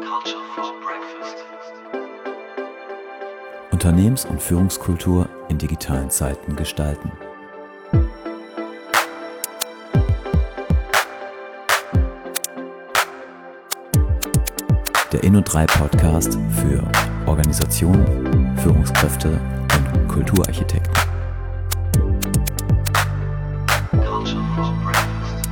Culture for Breakfast. Unternehmens- und Führungskultur in digitalen Zeiten gestalten. Der Inno3 Podcast für Organisationen, Führungskräfte und Kulturarchitekten. Culture for Breakfast.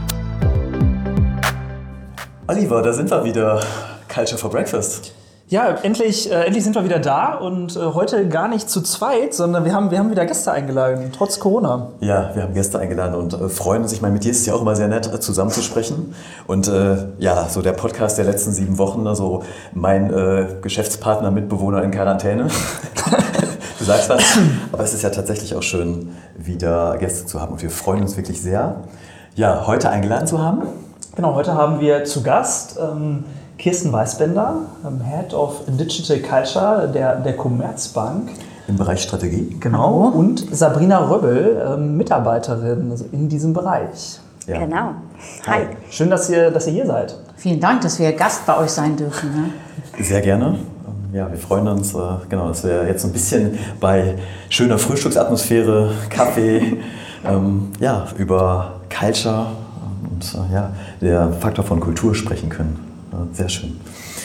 Oliver, da sind wir wieder. Culture for Breakfast. Ja, endlich sind wir wieder da und heute gar nicht zu zweit, sondern wir haben wieder Gäste eingeladen, trotz Corona. Ja, wir haben Gäste eingeladen und freuen uns. Ich meine, mit dir ist es ja auch immer sehr nett, zusammenzusprechen. Und ja, so der Podcast der letzten 7 Wochen, also mein Geschäftspartner, Mitbewohner in Quarantäne. Du sagst was. Aber es ist ja tatsächlich auch schön, wieder Gäste zu haben. Und wir freuen uns wirklich sehr, ja, heute eingeladen zu haben. Genau, heute haben wir zu Gast Kirsten Weißbender, Head of Digital Culture der Commerzbank. Im Bereich Strategie. Genau. Und Sabrina Röbbel, Mitarbeiterin in diesem Bereich. Ja. Genau. Hi. Schön, dass ihr hier seid. Vielen Dank, dass wir Gast bei euch sein dürfen. Ne? Sehr gerne. Ja, wir freuen uns, genau, dass wir jetzt so ein bisschen bei schöner Frühstücksatmosphäre, Kaffee, ja, über Culture und ja, der Faktor von Kultur sprechen können. Sehr schön.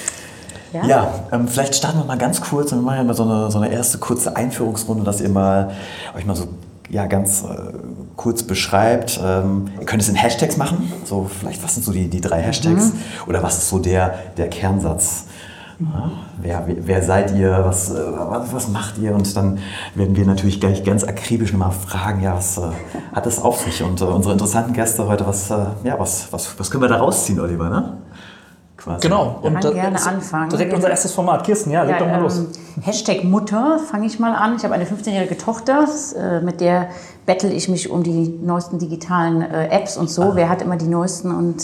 Ja, vielleicht starten wir mal ganz kurz. Wir machen ja mal so eine erste kurze Einführungsrunde, dass ihr euch mal so ganz kurz beschreibt. Ihr könnt es in Hashtags machen. So, vielleicht, was sind so die 3 Hashtags? Oder was ist so der Kernsatz? Ja, wer seid ihr? Was macht ihr? Und dann werden wir natürlich gleich ganz akribisch nochmal fragen, ja, was hat es auf sich? Und unsere interessanten Gäste heute, was können wir da rausziehen, Oliver, ne? Quasi. Genau. Und gerne anfangen. Direkt unser erstes Format. Kirsten, leg doch mal los. Hashtag Mutter fange ich mal an. Ich habe eine 15-jährige Tochter, mit der bettel ich mich um die neuesten digitalen Apps und so. Wer hat immer die neuesten und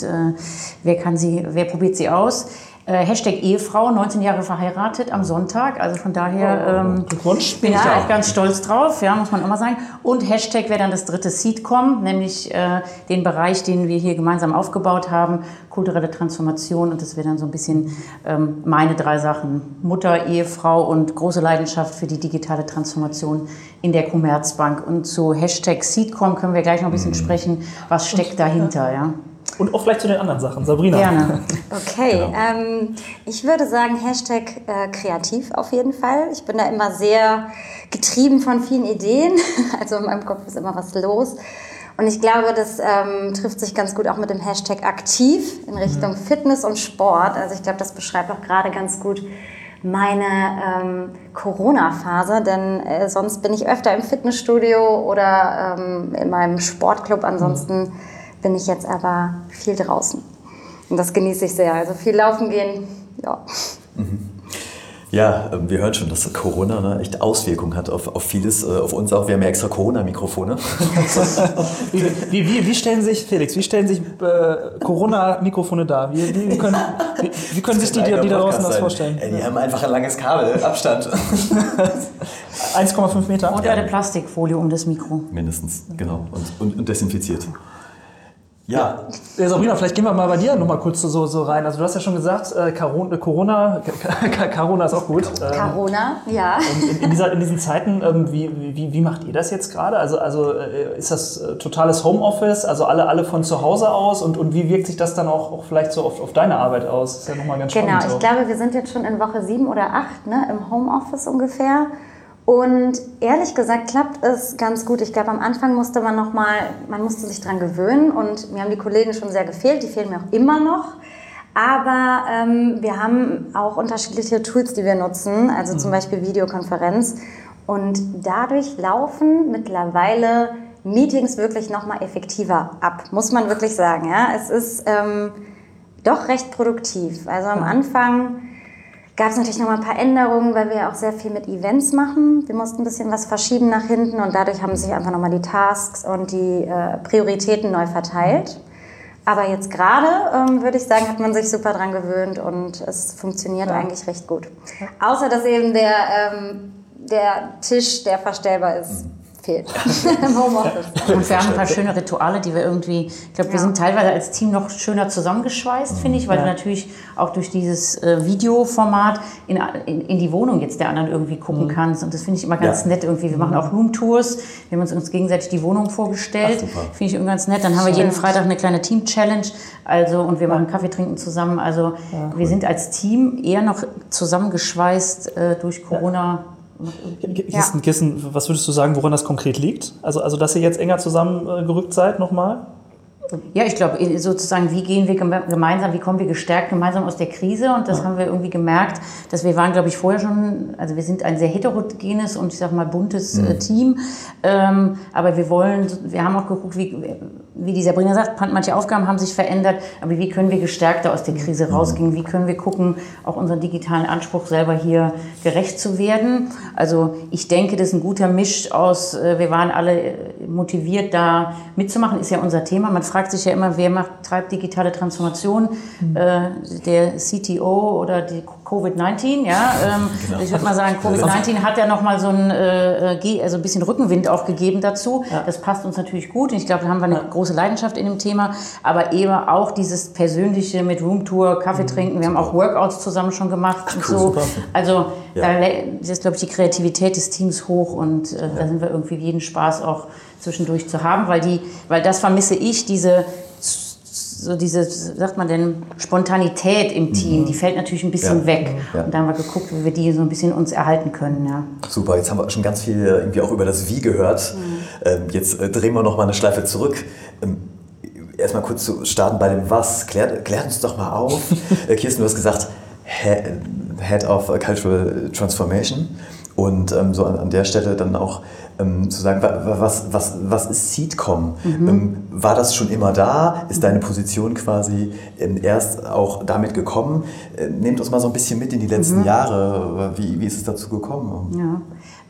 wer probiert sie aus? Hashtag Ehefrau, 19 Jahre verheiratet am Sonntag, also von daher Glückwunsch. bin ich da auch ganz stolz drauf, ja, muss man immer sagen. Und Hashtag wäre dann das 3. Seedcom, nämlich den Bereich, den wir hier gemeinsam aufgebaut haben, kulturelle Transformation, und das wäre dann so ein bisschen meine 3 Sachen, Mutter, Ehefrau und große Leidenschaft für die digitale Transformation in der Commerzbank. Und zu Hashtag Seedcom können wir gleich noch ein bisschen sprechen, was steckt dahinter, ja. Und auch vielleicht zu den anderen Sachen. Sabrina. Gerne. Okay, ich würde sagen Hashtag kreativ auf jeden Fall. Ich bin da immer sehr getrieben von vielen Ideen. Also in meinem Kopf ist immer was los. Und ich glaube, das trifft sich ganz gut auch mit dem Hashtag aktiv in Richtung Fitness und Sport. Also ich glaube, das beschreibt auch gerade ganz gut meine Corona-Phase, denn sonst bin ich öfter im Fitnessstudio oder in meinem Sportclub. Ansonsten bin ich jetzt aber viel draußen. Und das genieße ich sehr. Also viel laufen gehen, ja. Ja, wir hören schon, dass Corona echt Auswirkungen hat auf vieles, auf uns auch. Wir haben ja extra Corona-Mikrofone. Wie stellen sich, Felix, Corona-Mikrofone dar? Wie können sich die da draußen das vorstellen? Die haben einfach ein langes Kabel, Abstand. 1,5 Meter? Und eine Plastikfolie um das Mikro. Mindestens, genau. Und desinfiziert. Ja. Sabrina, vielleicht gehen wir mal bei dir nochmal kurz so rein. Also du hast ja schon gesagt, Corona ist auch gut. Corona, ja. Und in diesen Zeiten, wie macht ihr das jetzt gerade? Also ist das totales Homeoffice, also alle von zu Hause aus? Und wie wirkt sich das dann auch vielleicht so auf deine Arbeit aus? Das ist ja nochmal ganz spannend. Genau, ich glaube, wir sind jetzt schon in Woche 7 oder 8, ne, im Homeoffice ungefähr. Und ehrlich gesagt klappt es ganz gut. Ich glaube, am Anfang musste man musste sich dran gewöhnen, und mir haben die Kollegen schon sehr gefehlt, die fehlen mir auch immer noch. Aber wir haben auch unterschiedliche Tools, die wir nutzen, also zum Beispiel Videokonferenz. Und dadurch laufen mittlerweile Meetings wirklich nochmal effektiver ab, muss man wirklich sagen. Ja? Es ist doch recht produktiv. Also am Anfang gab es natürlich noch mal ein paar Änderungen, weil wir ja auch sehr viel mit Events machen. Wir mussten ein bisschen was verschieben nach hinten, und dadurch haben sich einfach noch mal die Tasks und die Prioritäten neu verteilt. Aber jetzt gerade, würde ich sagen, hat man sich super dran gewöhnt, und es funktioniert eigentlich recht gut. Außer, dass eben der Tisch, der verstellbar ist, fehlt im Homeoffice. Und wir haben ein paar schöne Rituale, die wir irgendwie, ich glaube, wir sind teilweise als Team noch schöner zusammengeschweißt, finde ich, weil du natürlich auch durch dieses Videoformat in die Wohnung jetzt der anderen irgendwie gucken kannst. Und das finde ich immer ganz nett irgendwie. Wir machen auch Roomtours, wir haben uns gegenseitig die Wohnung vorgestellt. Finde ich immer ganz nett. Dann haben wir jeden Freitag eine kleine Team-Challenge. Also, und wir machen Kaffee trinken zusammen. Also wir sind als Team eher noch zusammengeschweißt durch Corona. Kirsten, was würdest du sagen, woran das konkret liegt? Also dass ihr jetzt enger zusammengerückt seid nochmal? Ja, ich glaube sozusagen, wie gehen wir gemeinsam, wie kommen wir gestärkt gemeinsam aus der Krise, und das haben wir irgendwie gemerkt, dass wir waren, glaube ich, vorher schon, also wir sind ein sehr heterogenes und ich sag mal buntes Team, aber wir haben auch geguckt, wie die Sabrina sagt, manche Aufgaben haben sich verändert, aber wie können wir gestärkter aus der Krise rausgehen, wie können wir gucken, auch unseren digitalen Anspruch selber hier gerecht zu werden. Also ich denke, das ist ein guter Misch aus, wir waren alle motiviert, da mitzumachen, ist ja unser Thema. Man fragt sich ja immer, wer treibt digitale Transformation, der CTO oder die Covid-19, ja. Genau. Ich würde mal sagen, Covid-19 hat ja nochmal so ein bisschen Rückenwind auch gegeben dazu. Ja. Das passt uns natürlich gut. Ich glaube, da haben wir eine große Leidenschaft in dem Thema, aber eben auch dieses Persönliche mit Roomtour, Kaffee trinken. Wir haben auch Workouts zusammen schon gemacht und so. Also da ist, glaube ich, die Kreativität des Teams hoch, und da sind wir irgendwie jeden Spaß auch zwischendurch zu haben, weil das vermisse ich, diese, sagt man denn, Spontanität im Team, die fällt natürlich ein bisschen weg. Ja. Und da haben wir geguckt, wie wir die so ein bisschen uns erhalten können. Ja. Super, jetzt haben wir schon ganz viel irgendwie auch über das Wie gehört. Jetzt drehen wir noch mal eine Schleife zurück. Erstmal kurz zu starten bei dem Was. Klärt uns doch mal auf. Kirsten, du hast gesagt, Head of Cultural Transformation. Und so an der Stelle dann auch zu sagen, was ist Seedcom? War das schon immer da? Ist deine Position quasi erst auch damit gekommen? Nehmt uns mal so ein bisschen mit in die letzten Jahre. Wie ist es dazu gekommen? Ja.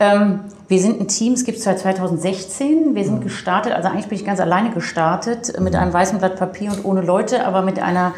Wir sind ein Team, es gibt es seit 2016. Wir sind gestartet, also eigentlich bin ich ganz alleine gestartet, mit einem weißen Blatt Papier und ohne Leute, aber mit einer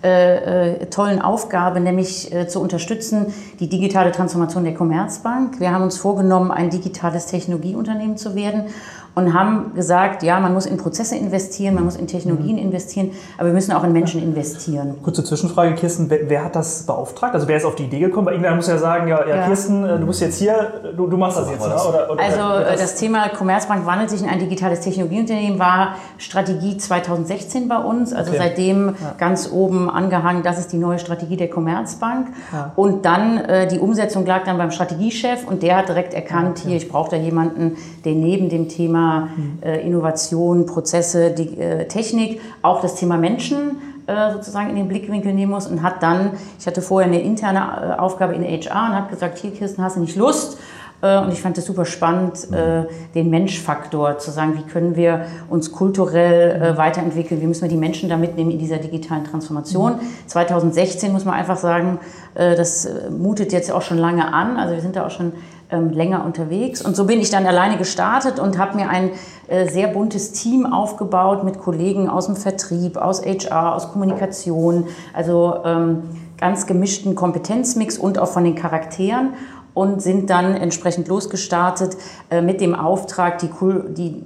tollen Aufgabe, nämlich zu unterstützen, die digitale Transformation der Commerzbank. Wir haben uns vorgenommen, ein digitales Technologieunternehmen zu werden, und haben gesagt, ja, man muss in Prozesse investieren, man muss in Technologien investieren, aber wir müssen auch in Menschen investieren. Kurze Zwischenfrage, Kirsten, wer hat das beauftragt? Also wer ist auf die Idee gekommen? Weil irgendwer muss ja sagen, ja. Kirsten, du bist jetzt hier, du machst das jetzt. Ne? Oder das Thema Commerzbank wandelt sich in ein digitales Technologieunternehmen, war Strategie 2016 bei uns, also seitdem ganz oben angehangen, das ist die neue Strategie der Commerzbank. Ja. Und dann die Umsetzung lag dann beim Strategiechef, und der hat direkt erkannt, hier, ich brauche da jemanden, der neben dem Thema Innovation, Prozesse, Technik, auch das Thema Menschen sozusagen in den Blickwinkel nehmen muss, und hat dann, ich hatte vorher eine interne Aufgabe in HR und habe gesagt, hier Kirsten, hast du nicht Lust? Und ich fand es super spannend, den Menschfaktor zu sagen, wie können wir uns kulturell weiterentwickeln, wie müssen wir die Menschen da mitnehmen in dieser digitalen Transformation. 2016 muss man einfach sagen, das mutet jetzt auch schon lange an, also wir sind da auch schon länger unterwegs. Und so bin ich dann alleine gestartet und habe mir ein sehr buntes Team aufgebaut mit Kollegen aus dem Vertrieb, aus HR, aus Kommunikation, also ganz gemischten Kompetenzmix und auch von den Charakteren, und sind dann entsprechend losgestartet mit dem Auftrag, die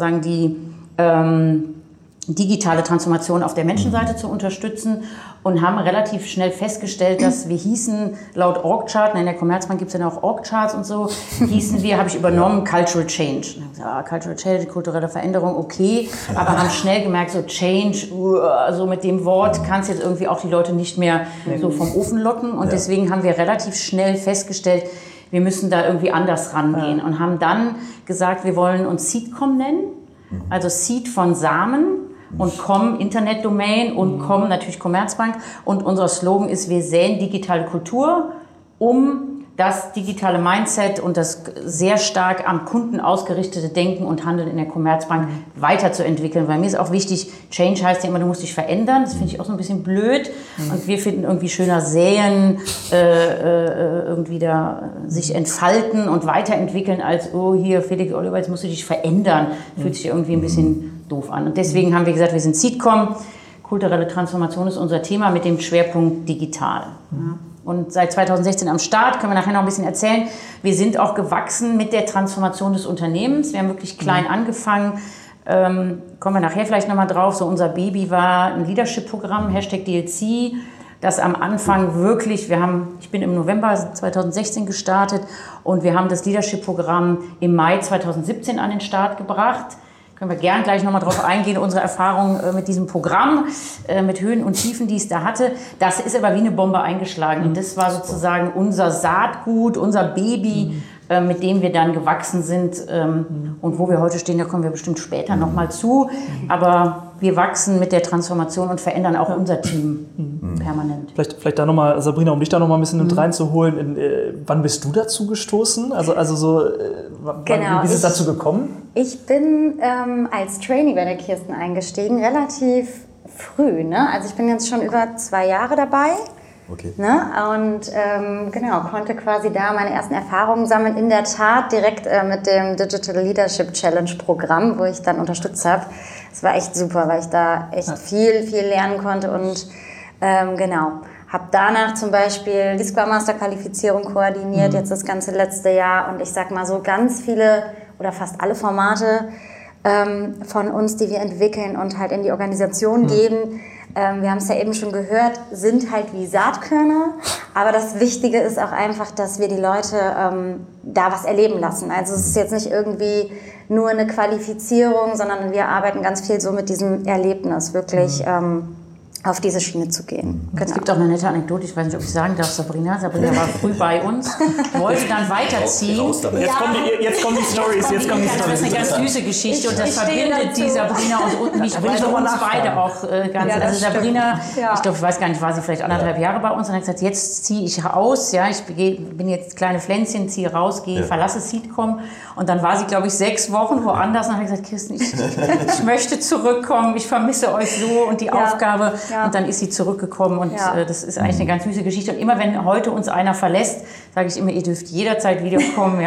digitale Transformation auf der Menschenseite zu unterstützen, und haben relativ schnell festgestellt, dass wir hießen, laut Org-Chart, in der Commerzbank gibt es ja auch Org-Charts und so, hießen wir, habe ich übernommen, Cultural Change. Cultural Change, kulturelle Veränderung, okay, aber haben schnell gemerkt, so Change, so mit dem Wort kannst jetzt irgendwie auch die Leute nicht mehr so vom Ofen locken, und deswegen haben wir relativ schnell festgestellt, wir müssen da irgendwie anders rangehen, und haben dann gesagt, wir wollen uns Seedcom nennen, also Seed von Samen, und Com Internetdomain, und Com natürlich Commerzbank, und unser Slogan ist, wir säen digitale Kultur, um das digitale Mindset und das sehr stark am Kunden ausgerichtete Denken und Handeln in der Commerzbank weiterzuentwickeln. Weil mir ist auch wichtig, Change heißt ja immer, du musst dich verändern. Das finde ich auch so ein bisschen blöd. Und wir finden irgendwie schöner säen, irgendwie da sich entfalten und weiterentwickeln, als, oh hier, Felix Oliver, jetzt musst du dich verändern. Fühlt sich irgendwie ein bisschen doof an. Und deswegen haben wir gesagt, wir sind Seedcom. Kulturelle Transformation ist unser Thema mit dem Schwerpunkt digital. Ja. und seit 2016 am Start, können wir nachher noch ein bisschen erzählen. Wir sind auch gewachsen mit der Transformation des Unternehmens. Wir haben wirklich klein angefangen. Kommen wir nachher vielleicht nochmal drauf. So unser Baby war ein Leadership-Programm, #DLC, das am Anfang wirklich, ich bin im November 2016 gestartet und wir haben das Leadership-Programm im Mai 2017 an den Start gebracht. Können wir gern gleich nochmal drauf eingehen, unsere Erfahrung mit diesem Programm, mit Höhen und Tiefen, die es da hatte. Das ist aber wie eine Bombe eingeschlagen. Und das war sozusagen unser Saatgut, unser Baby, mit dem wir dann gewachsen sind. Und wo wir heute stehen, da kommen wir bestimmt später nochmal zu. Aber wir wachsen mit der Transformation und verändern auch unser Team permanent. Vielleicht da nochmal, Sabrina, um dich da nochmal ein bisschen mit reinzuholen. Wann bist du dazu gestoßen? Wie ist es dazu gekommen? Ich bin als Trainee bei der Kirsten eingestiegen, relativ früh. Ne? Also ich bin jetzt schon über 2 Jahre dabei. Okay. Ne? Und konnte quasi da meine ersten Erfahrungen sammeln. In der Tat direkt mit dem Digital Leadership Challenge Programm, wo ich dann unterstützt habe. Es war echt super, weil ich da echt viel lernen konnte und habe danach zum Beispiel die Scrum Master Qualifizierung koordiniert, jetzt das ganze letzte Jahr. Und ich sag mal so ganz viele oder fast alle Formate von uns, die wir entwickeln und halt in die Organisation geben, wir haben es ja eben schon gehört, sind halt wie Saatkörner. Aber das Wichtige ist auch einfach, dass wir die Leute da was erleben lassen. Also es ist jetzt nicht irgendwie nur eine Qualifizierung, sondern wir arbeiten ganz viel so mit diesem Erlebnis, wirklich auf diese Schiene zu gehen. Es gibt auch eine nette Anekdote, ich weiß nicht, ob ich sagen darf, Sabrina war früh bei uns, wollte dann weiterziehen. Jetzt kommen die Stories. Das ist eine ganz süße Geschichte und das verbindet die Sabrina und mich, weil wir uns beide auch ganz... Ja, also Sabrina, ja. ich glaube, ich weiß gar nicht, war sie vielleicht 1,5 Jahre bei uns und hat gesagt, jetzt ziehe ich raus, ja, ich bin jetzt kleine Pflänzchen, ziehe raus, verlasse Seedcom und dann war sie, glaube ich, 6 Wochen woanders und hat gesagt, Kirsten, ich möchte zurückkommen, ich vermisse euch so und die Aufgabe... Ja. Und dann ist sie zurückgekommen und das ist eigentlich eine ganz süße Geschichte. Und immer wenn heute uns einer verlässt, sage ich immer, ihr dürft jederzeit wiederkommen,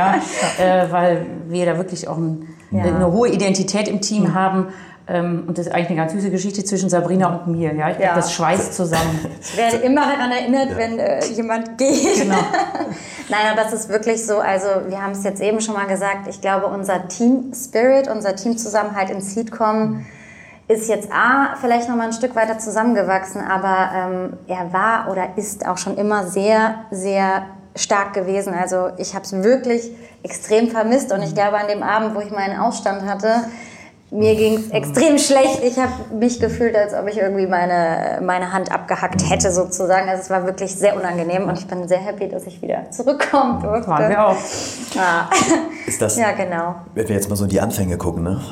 weil wir da wirklich auch eine hohe Identität im Team haben. Und das ist eigentlich eine ganz süße Geschichte zwischen Sabrina und mir. Ja? Ich glaube, das schweißt zusammen. Ich werde immer daran erinnert, wenn jemand geht. Genau. Nein, aber das ist wirklich so. Also wir haben es jetzt eben schon mal gesagt. Ich glaube, unser Team-Spirit, unser Teamzusammenhalt in Seedcom ist jetzt vielleicht noch mal ein Stück weiter zusammengewachsen, aber er war oder ist auch schon immer sehr, sehr stark gewesen. Also ich habe es wirklich extrem vermisst und ich glaube, an dem Abend, wo ich meinen Ausstand hatte, mir ging es extrem schlecht. Ich habe mich gefühlt, als ob ich irgendwie meine Hand abgehackt hätte sozusagen. Also es war wirklich sehr unangenehm und ich bin sehr happy, dass ich wieder zurückkommen durfte. Waren wir auch. Ja. Ist das, ja, genau. Wenn wir jetzt mal so in die Anfänge gucken, ne?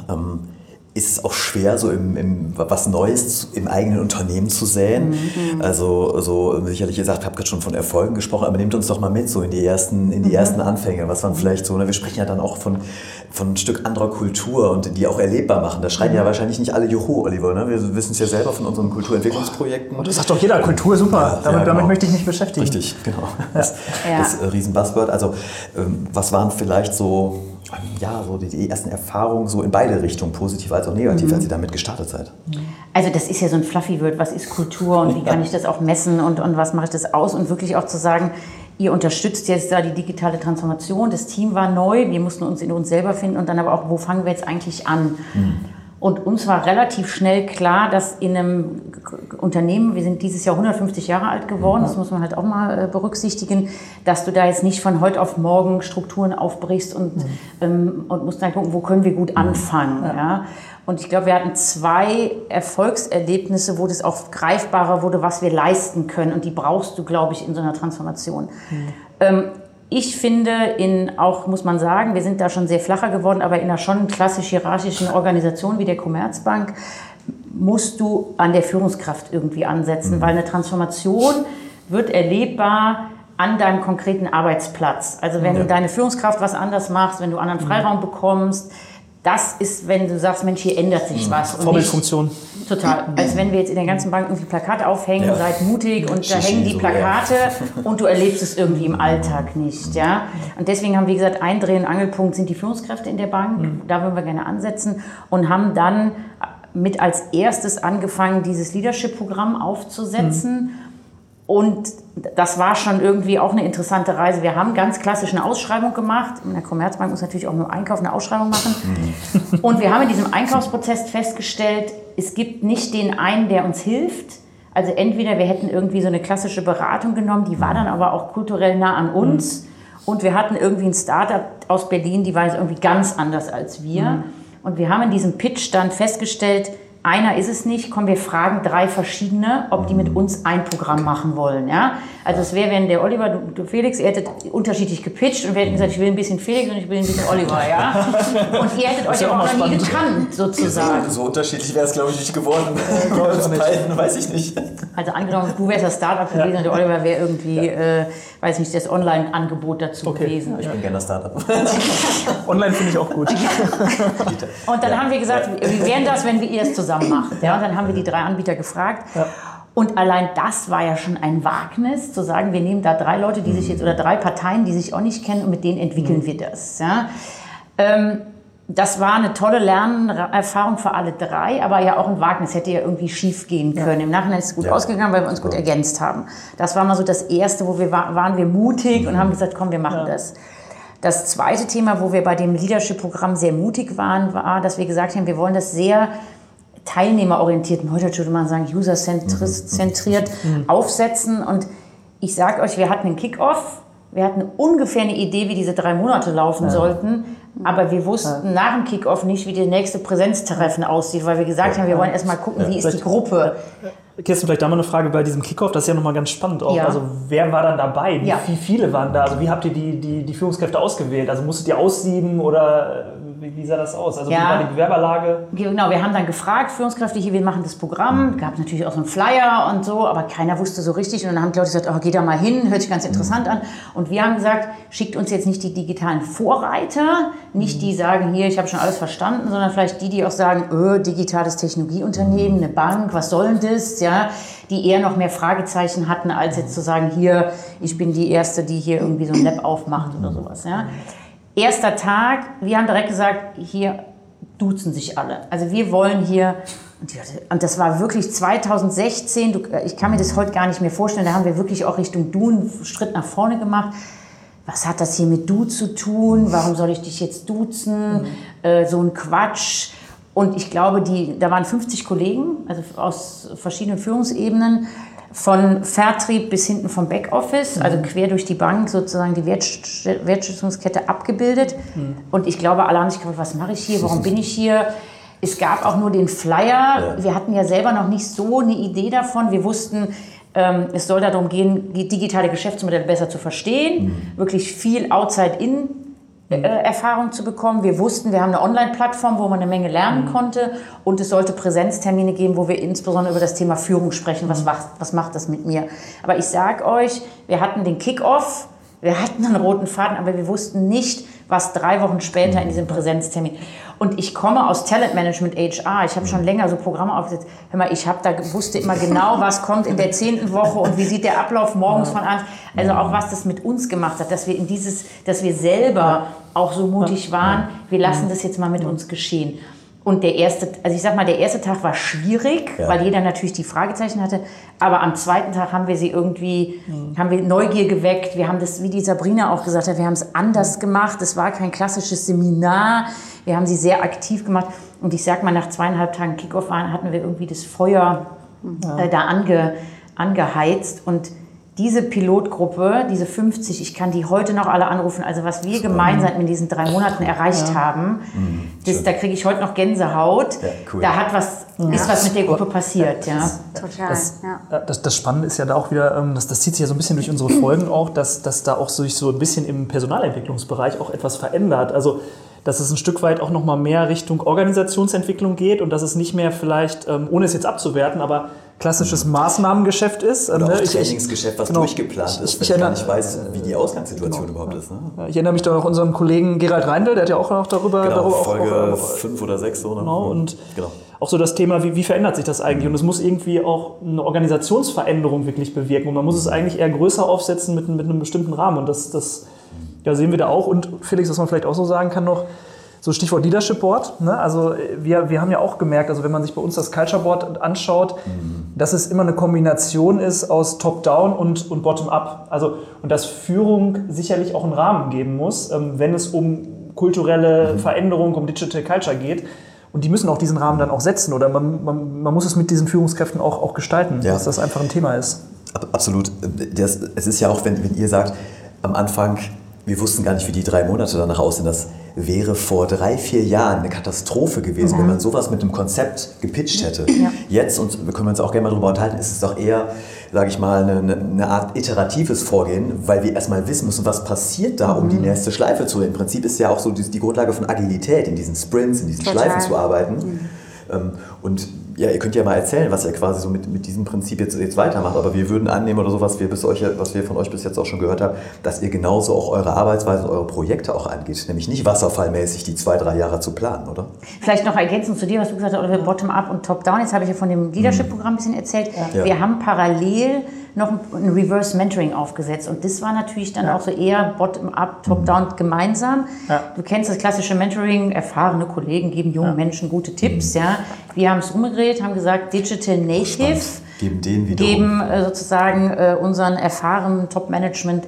Ist es auch schwer, so was Neues im eigenen Unternehmen zu säen? Also sicherlich, ihr habt gerade schon von Erfolgen gesprochen, aber nehmt uns doch mal mit so in die ersten Anfänge. Was waren vielleicht so, wir sprechen ja dann auch von ein Stück anderer Kultur und die auch erlebbar machen. Da schreien ja wahrscheinlich nicht alle Juhu, Oliver. Ne? Wir wissen es ja selber von unseren Kulturentwicklungsprojekten. Und das sagt doch jeder, Kultur, super. Ja, damit möchte ich mich beschäftigen. Richtig, genau. Das Riesen-Buzzword. Also was waren vielleicht so die ersten Erfahrungen so in beide Richtungen, positiv als auch negativ, als ihr damit gestartet seid? Also das ist ja so ein fluffy Word, was ist Kultur und wie kann ich das auch messen und was macht das aus und wirklich auch zu sagen, ihr unterstützt jetzt da die digitale Transformation, das Team war neu, wir mussten uns in uns selber finden und dann aber auch, wo fangen wir jetzt eigentlich an? Und uns war relativ schnell klar, dass in einem Unternehmen, wir sind dieses Jahr 150 Jahre alt geworden, das muss man halt auch mal berücksichtigen, dass du da jetzt nicht von heute auf morgen Strukturen aufbrichst und musst dann gucken, wo können wir gut anfangen. Ja? Und ich glaube, wir hatten 2 Erfolgserlebnisse, wo das auch greifbarer wurde, was wir leisten können. Und die brauchst du, glaube ich, in so einer Transformation. Ich finde, muss man sagen, wir sind da schon sehr flacher geworden, aber in einer schon klassisch hierarchischen Organisation wie der Commerzbank musst du an der Führungskraft irgendwie ansetzen, weil eine Transformation wird erlebbar an deinem konkreten Arbeitsplatz. Also wenn deine Führungskraft was anders machst, wenn du anderen Freiraum bekommst, das ist, wenn du sagst, Mensch, hier ändert sich was. Vorbildfunktion. Total. Als wenn wir jetzt in der ganzen Bank irgendwie Plakate aufhängen, seid mutig und da hängen die Plakate und du erlebst es irgendwie im Alltag nicht. Ja? Und deswegen haben wir gesagt, ein Dreh- und Angelpunkt sind die Führungskräfte in der Bank. Da würden wir gerne ansetzen und haben dann mit als erstes angefangen, dieses Leadership-Programm aufzusetzen. Und das war schon irgendwie auch eine interessante Reise. Wir haben ganz klassisch eine Ausschreibung gemacht. In der Commerzbank muss natürlich auch nur Einkauf eine Ausschreibung machen. Und wir haben in diesem Einkaufsprozess festgestellt, es gibt nicht den einen, der uns hilft. Also entweder wir hätten irgendwie so eine klassische Beratung genommen, die war dann aber auch kulturell nah an uns. Und wir hatten irgendwie ein Startup aus Berlin, die war jetzt irgendwie ganz anders als wir. Und wir haben in diesem Pitch dann festgestellt, einer ist es nicht, komm, wir fragen 3 verschiedene, ob die mit uns ein Programm machen wollen. Ja? Also es wäre, wenn der Oliver, du Felix, ihr hättet unterschiedlich gepitcht und wir hätten gesagt, ich will ein bisschen Felix und ich will ein bisschen Oliver. Ja? Und ihr hättet euch auch noch nie gekannt, sozusagen. So unterschiedlich wäre es, glaube ich, nicht geworden. Weiß ich nicht. Also angenommen, du wärst das Startup gewesen und der Oliver wäre irgendwie, weiß nicht, das Online-Angebot dazu gewesen. Ich bin gerne das Startup. Online finde ich auch gut. Und dann haben wir gesagt, wie wären das, wenn wir es zusammen machen? Ja, und dann haben wir die 3 Anbieter gefragt. Ja. Und allein das war ja schon ein Wagnis, zu sagen, wir nehmen da 3 Leute, die sich jetzt, oder 3 Parteien, die sich auch nicht kennen, und mit denen entwickeln wir das. Ja. Das war eine tolle Lernerfahrung für alle 3, aber ja auch ein Wagnis, hätte ja irgendwie schief gehen können. Im Nachhinein ist es gut ausgegangen, weil wir uns gut ergänzt haben. Das war mal so das Erste, wo wir waren wir mutig und haben gesagt, komm, wir machen das. Das zweite Thema, wo wir bei dem Leadership-Programm sehr mutig waren, war, dass wir gesagt haben, wir wollen das sehr teilnehmerorientiert, heute würde man sagen userzentriert aufsetzen. Und ich sage euch, wir hatten einen Kick-Off, wir hatten ungefähr eine Idee, wie diese 3 Monate laufen sollten, aber wir wussten nach dem Kick-Off nicht, wie die nächste Präsenztreffen aussieht, weil wir gesagt haben, wir wollen erst mal gucken, wie ist die Gruppe. Kirsten, vielleicht da mal eine Frage bei diesem Kickoff, das ist ja nochmal ganz spannend auch. Ja. Also wer war dann dabei? Wie viele waren da? Also wie habt ihr die Führungskräfte ausgewählt? Also musstet ihr aussieben oder wie sah das aus? Also wie war die Bewerberlage? Genau, wir haben dann gefragt, Führungskräfte hier, wir machen das Programm. Gab natürlich auch so einen Flyer und so, aber keiner wusste so richtig. Und dann haben die Leute gesagt, oh, geh da mal hin, hört sich ganz interessant an. Und wir haben gesagt, schickt uns jetzt nicht die digitalen Vorreiter, nicht die sagen, hier, ich habe schon alles verstanden, sondern vielleicht die auch sagen, digitales Technologieunternehmen, eine Bank, was soll denn das? Ja, die eher noch mehr Fragezeichen hatten, als jetzt zu sagen, hier, ich bin die Erste, die hier irgendwie so ein Lab aufmacht oder sowas. Ja. Erster Tag, wir haben direkt gesagt, hier duzen sich alle. Also wir wollen hier, und das war wirklich 2016, ich kann mir das heute gar nicht mehr vorstellen, da haben wir wirklich auch Richtung Du einen Schritt nach vorne gemacht. Was hat das hier mit Du zu tun? Warum soll ich dich jetzt duzen? So ein Quatsch. Und ich glaube, da waren 50 Kollegen, also aus verschiedenen Führungsebenen, von Vertrieb bis hinten vom Backoffice, also quer durch die Bank sozusagen die Wertschöpfungskette abgebildet. Und ich glaube, alle haben sich gefragt, was mache ich hier, warum bin ich hier? Es gab auch nur den Flyer. Wir hatten ja selber noch nicht so eine Idee davon. Wir wussten, es soll darum gehen, die digitale Geschäftsmodelle besser zu verstehen, wirklich viel Outside-In Erfahrung zu bekommen. Wir wussten, wir haben eine Online-Plattform, wo man eine Menge lernen konnte, und es sollte Präsenztermine geben, wo wir insbesondere über das Thema Führung sprechen. Was macht das mit mir? Aber ich sage euch, wir hatten den Kick-Off, wir hatten einen roten Faden, aber wir wussten nicht, was 3 Wochen später in diesem Präsenztermin. Und ich komme aus Talentmanagement HR. Ich habe schon länger so Programme aufgesetzt. Hör mal, wusste immer genau, was kommt in der 10. Woche und wie sieht der Ablauf morgens von an. Also auch was das mit uns gemacht hat, dass wir selber auch so mutig waren. Wir lassen das jetzt mal mit uns geschehen. Und der erste Tag war schwierig, weil jeder natürlich die Fragezeichen hatte. Aber am zweiten Tag haben wir Neugier geweckt. Wir haben das, wie die Sabrina auch gesagt hat, wir haben es anders gemacht. Es war kein klassisches Seminar. Wir haben sie sehr aktiv gemacht. Und ich sag mal, nach 2,5 Tagen Kickoff hatten wir irgendwie das Feuer da angeheizt. Und diese Pilotgruppe, diese 50, ich kann die heute noch alle anrufen. Also was wir gemeinsam in diesen 3 Monaten erreicht haben, da kriege ich heute noch Gänsehaut. Ja, cool. Da ist was mit der Gruppe passiert. Ja. Total. Das Spannende ist ja da auch wieder, das zieht sich ja so ein bisschen durch unsere Folgen auch, dass da auch sich so ein bisschen im Personalentwicklungsbereich auch etwas verändert. Also dass es ein Stück weit auch noch mal mehr Richtung Organisationsentwicklung geht und dass es nicht mehr vielleicht, ohne es jetzt abzuwerten, aber klassisches Maßnahmengeschäft ist. Oder auch Trainingsgeschäft, was durchgeplant ist, wenn ich gar nicht weiß, wie die Ausgangssituation überhaupt ist. Ne? Ich erinnere mich da auch an unseren Kollegen Gerald Reindl, der hat ja auch noch darüber Folge 5 oder 6. So, ne? Genau, und auch so das Thema, wie verändert sich das eigentlich? Und es muss irgendwie auch eine Organisationsveränderung wirklich bewirken. Und man muss es eigentlich eher größer aufsetzen mit einem bestimmten Rahmen. Und das sehen wir da auch. Und Felix, was man vielleicht auch so sagen kann noch, so Stichwort Leadership Board. Ne? Also wir haben ja auch gemerkt, also wenn man sich bei uns das Culture Board anschaut, dass es immer eine Kombination ist aus Top-Down und Bottom-Up. Also, und dass Führung sicherlich auch einen Rahmen geben muss, wenn es um kulturelle Veränderung, um Digital Culture geht. Und die müssen auch diesen Rahmen dann auch setzen. Oder man muss es mit diesen Führungskräften auch gestalten, dass das einfach ein Thema ist. Absolut. Es ist ja auch, wenn ihr sagt, am Anfang, wir wussten gar nicht, wie die 3 Monate danach aussehen. Das wäre vor 3-4 Jahren eine Katastrophe gewesen, wenn man sowas mit einem Konzept gepitcht hätte. Ja. Jetzt, und wir können uns auch gerne mal darüber unterhalten, ist es doch eher, sage ich mal, eine Art iteratives Vorgehen, weil wir erstmal wissen müssen, was passiert da, um die nächste Schleife zu. Im Prinzip ist ja auch so die Grundlage von Agilität, in diesen Sprints, in diesen Schleifen zu arbeiten. Und ja, ihr könnt ja mal erzählen, was ihr quasi so mit diesem Prinzip jetzt weitermacht. Aber wir würden annehmen oder so, was wir von euch bis jetzt auch schon gehört haben, dass ihr genauso auch eure Arbeitsweise und eure Projekte auch angeht. Nämlich nicht wasserfallmäßig die 2-3 Jahre zu planen, oder? Vielleicht noch ergänzend zu dir, was du gesagt hast, Bottom-up und Top-down. Jetzt habe ich ja von dem Leadership-Programm ein bisschen erzählt. Ja. Wir haben parallel noch ein Reverse Mentoring aufgesetzt. Und das war natürlich dann auch so eher Bottom-up, Top-down gemeinsam. Ja. Du kennst das klassische Mentoring, erfahrene Kollegen geben jungen Menschen gute Tipps. Ja. Wir haben es umgedreht, haben gesagt, Digital Native geben sozusagen unseren erfahrenen Top-Management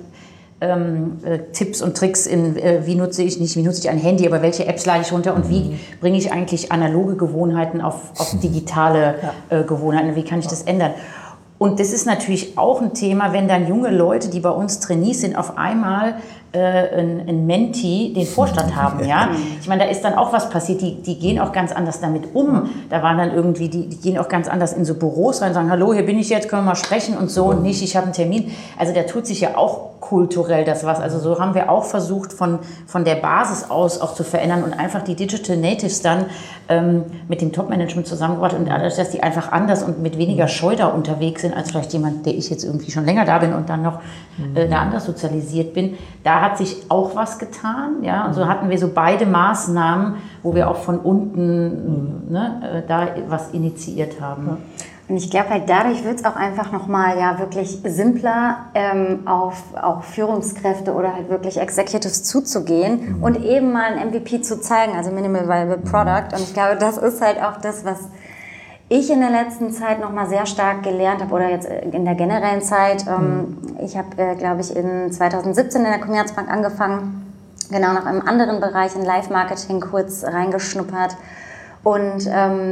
Tipps und Tricks in, wie nutze ich ein Handy, aber welche Apps lade ich runter und wie bringe ich eigentlich analoge Gewohnheiten auf digitale Gewohnheiten, wie kann ich das ändern? Und das ist natürlich auch ein Thema, wenn dann junge Leute, die bei uns Trainees sind, auf einmal ein Mentee den Vorstand haben. Ja? Ich meine, da ist dann auch was passiert, die gehen auch ganz anders damit um. Da waren dann irgendwie, die gehen auch ganz anders in so Büros rein und sagen, hallo, hier bin ich jetzt, können wir mal sprechen und so und nicht, ich habe einen Termin. Also da tut sich ja auch kulturell das was. Also so haben wir auch versucht, von der Basis aus auch zu verändern und einfach die Digital Natives dann mit dem Top-Management zusammengebracht und dadurch, dass die einfach anders und mit weniger Scheu da unterwegs sind, als vielleicht jemand, der ich jetzt irgendwie schon länger da bin und dann noch da anders sozialisiert bin. Da hat sich auch was getan, ja, und so hatten wir so beide Maßnahmen, wo wir auch von unten da was initiiert haben. Und ich glaube, halt dadurch wird es auch einfach nochmal wirklich simpler, auf auch Führungskräfte oder halt wirklich Executives zuzugehen und eben mal ein MVP zu zeigen, also Minimal Viable Product. Und ich glaube, das ist halt auch das, was ich in der letzten Zeit nochmal sehr stark gelernt habe oder jetzt in der generellen Zeit. Ich habe, glaube ich, in 2017 in der Commerzbank angefangen, genau nach einem anderen Bereich in Live-Marketing kurz reingeschnuppert. Und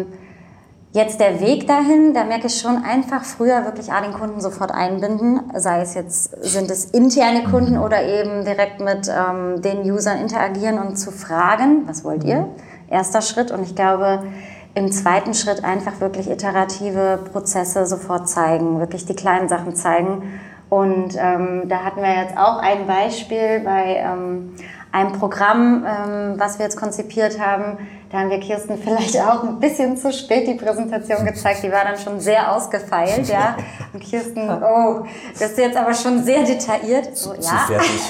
jetzt der Weg dahin, da merke ich schon einfach früher wirklich den Kunden sofort einbinden, sei es jetzt, sind es interne Kunden oder eben direkt mit den Usern interagieren und zu fragen, was wollt ihr? Erster Schritt. Und ich glaube, im zweiten Schritt einfach wirklich iterative Prozesse sofort zeigen, wirklich die kleinen Sachen zeigen. Und da hatten wir jetzt auch ein Beispiel bei einem Programm, was wir jetzt konzipiert haben. Da haben wir Kirsten vielleicht auch ein bisschen zu spät die Präsentation gezeigt. Die war dann schon sehr ausgefeilt, ja. Und Kirsten, oh, das ist jetzt aber schon sehr detailliert. So, ja.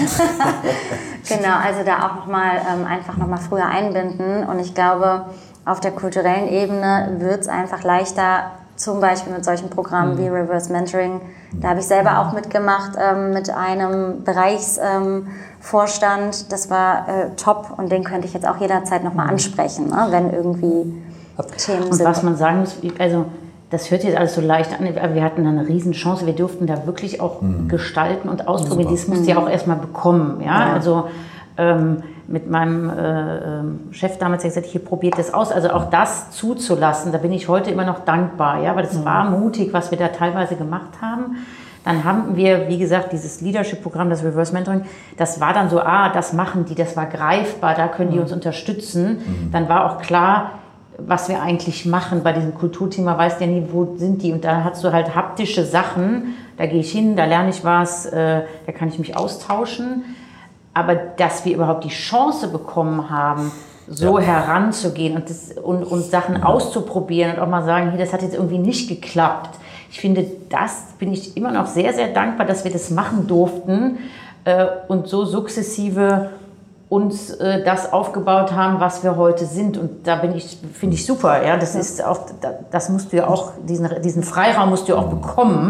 Genau, also da auch einfach nochmal früher einbinden. Und ich glaube, auf der kulturellen Ebene wird es einfach leichter, zum Beispiel mit solchen Programmen wie Reverse Mentoring. Da habe ich selber auch mitgemacht mit einem Bereichsvorstand. Das war top und den könnte ich jetzt auch jederzeit nochmal ansprechen, ne, wenn irgendwie Themen sind. Und was man sagen muss, also das hört jetzt alles so leicht an, aber wir hatten da eine Riesenchance. Wir durften da wirklich auch gestalten und ausprobieren. Das musst du ja auch erstmal bekommen. Ja? Also mit meinem Chef damals gesagt, hier probiert das aus. Also auch das zuzulassen, da bin ich heute immer noch dankbar, ja, weil das war mutig, was wir da teilweise gemacht haben. Dann haben wir, wie gesagt, dieses Leadership-Programm, das Reverse Mentoring, das war dann so, das machen die, das war greifbar, da können die uns unterstützen. Dann war auch klar, was wir eigentlich machen bei diesem Kulturthema, weißt ja nie, wo sind die. Und da hast du halt haptische Sachen, da gehe ich hin, da lerne ich was, da kann ich mich austauschen. Aber dass wir überhaupt die Chance bekommen haben, so heranzugehen und Sachen auszuprobieren und auch mal sagen, hier, das hat jetzt irgendwie nicht geklappt. Ich finde, das bin ich immer noch sehr, sehr dankbar, dass wir das machen durften und so sukzessive uns das aufgebaut haben, was wir heute sind. Und da finde ich super. Ja, das ist auch, das musst du ja auch, diesen Freiraum musst du ja auch bekommen,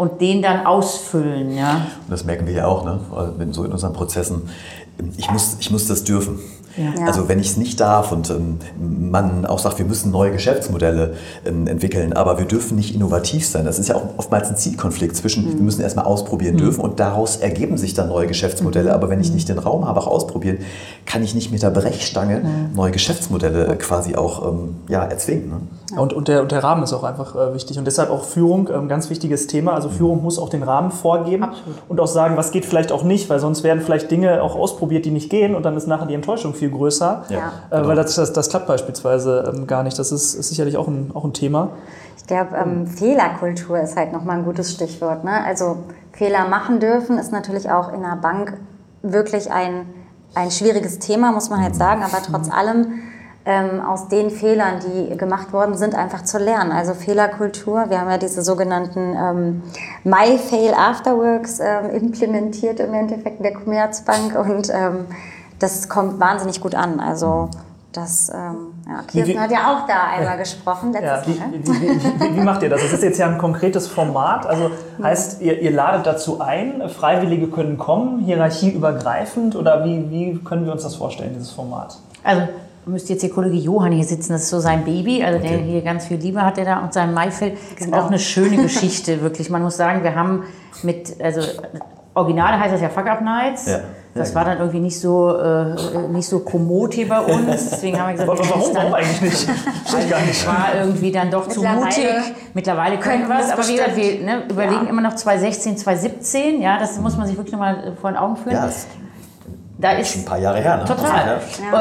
und den dann ausfüllen. Ja. Und das merken wir ja auch, ne? So in unseren Prozessen. Ich muss das dürfen. Ja. Also wenn ich es nicht darf und man auch sagt, wir müssen neue Geschäftsmodelle entwickeln, aber wir dürfen nicht innovativ sein. Das ist ja auch oftmals ein Zielkonflikt zwischen, wir müssen erstmal ausprobieren dürfen und daraus ergeben sich dann neue Geschäftsmodelle. Aber wenn ich nicht den Raum habe, auch ausprobieren, kann ich nicht mit der Brechstange neue Geschäftsmodelle quasi auch erzwingen. Ne? Und der Rahmen ist auch einfach wichtig und deshalb auch Führung, ganz wichtiges Thema. Also Führung muss auch den Rahmen vorgeben. Absolut. Und auch sagen, was geht vielleicht auch nicht, weil sonst werden vielleicht Dinge auch ausprobiert, die nicht gehen und dann ist nachher die Enttäuschung viel größer, weil das klappt beispielsweise gar nicht. Das ist sicherlich auch ein Thema. Ich glaube, Fehlerkultur ist halt nochmal ein gutes Stichwort. Ne? Also Fehler machen dürfen ist natürlich auch in einer Bank wirklich ein schwieriges Thema, muss man halt sagen, aber trotz allem aus den Fehlern, die gemacht worden sind, einfach zu lernen. Also Fehlerkultur, wir haben ja diese sogenannten My Fail Afterworks implementiert im Endeffekt in der Commerzbank und das kommt wahnsinnig gut an. Also das, Kirsten hat ja auch da einmal gesprochen letztes Mal. Wie macht ihr das? Das ist jetzt ja ein konkretes Format. Also heißt, ihr ladet dazu ein, Freiwillige können kommen, hierarchieübergreifend oder wie können wir uns das vorstellen, dieses Format? Also müsste jetzt hier Kollege Johann hier sitzen, das ist so sein Baby, also der hier ganz viel Liebe hat, der da und sein Maifeld. Das ist auch eine schöne Geschichte, wirklich. Man muss sagen, wir haben Original heißt das ja Fuck Up Nights. Ja. Das war dann irgendwie nicht so kommod hier bei uns. Deswegen haben wir gesagt, warum eigentlich nicht? Das war irgendwie dann doch zu mutig. Mittlerweile können wir es, aber wie gesagt, wir überlegen immer noch 2016, 2017. Ja, das muss man sich wirklich nochmal vor den Augen führen. Ja, da ist schon ein paar Jahre her. Ne? Total.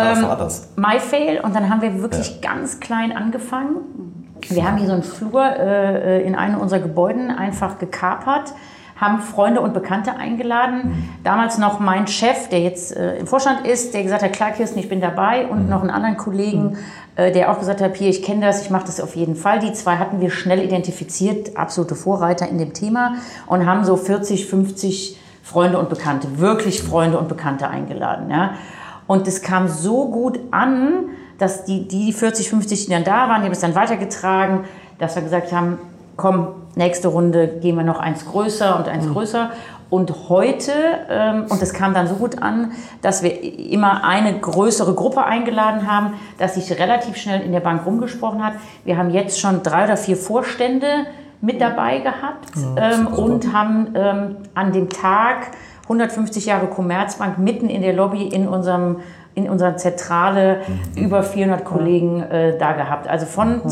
My Fail und dann haben wir wirklich ganz klein angefangen. Wir haben hier so einen Flur in einem unserer Gebäuden einfach gekapert, haben Freunde und Bekannte eingeladen. Damals noch mein Chef, der jetzt im Vorstand ist, der gesagt hat, klar Kirsten, ich bin dabei und noch einen anderen Kollegen, der auch gesagt hat, hier, ich kenne das, ich mache das auf jeden Fall. Die zwei hatten wir schnell identifiziert, absolute Vorreiter in dem Thema und haben so 40, 50 Freunde und Bekannte, wirklich Freunde und Bekannte eingeladen. Ja. Und es kam so gut an, dass die 40, 50, die dann da waren, die haben es dann weitergetragen, dass wir gesagt haben, komm, nächste Runde gehen wir noch eins größer und eins größer. Und heute, und das kam dann so gut an, dass wir immer eine größere Gruppe eingeladen haben, dass sich relativ schnell in der Bank rumgesprochen hat. Wir haben jetzt schon 3 oder 4 Vorstände mit dabei gehabt und haben an dem Tag 150 Jahre Commerzbank mitten in der Lobby in unserer Zentrale über 400 Kollegen da gehabt. Also von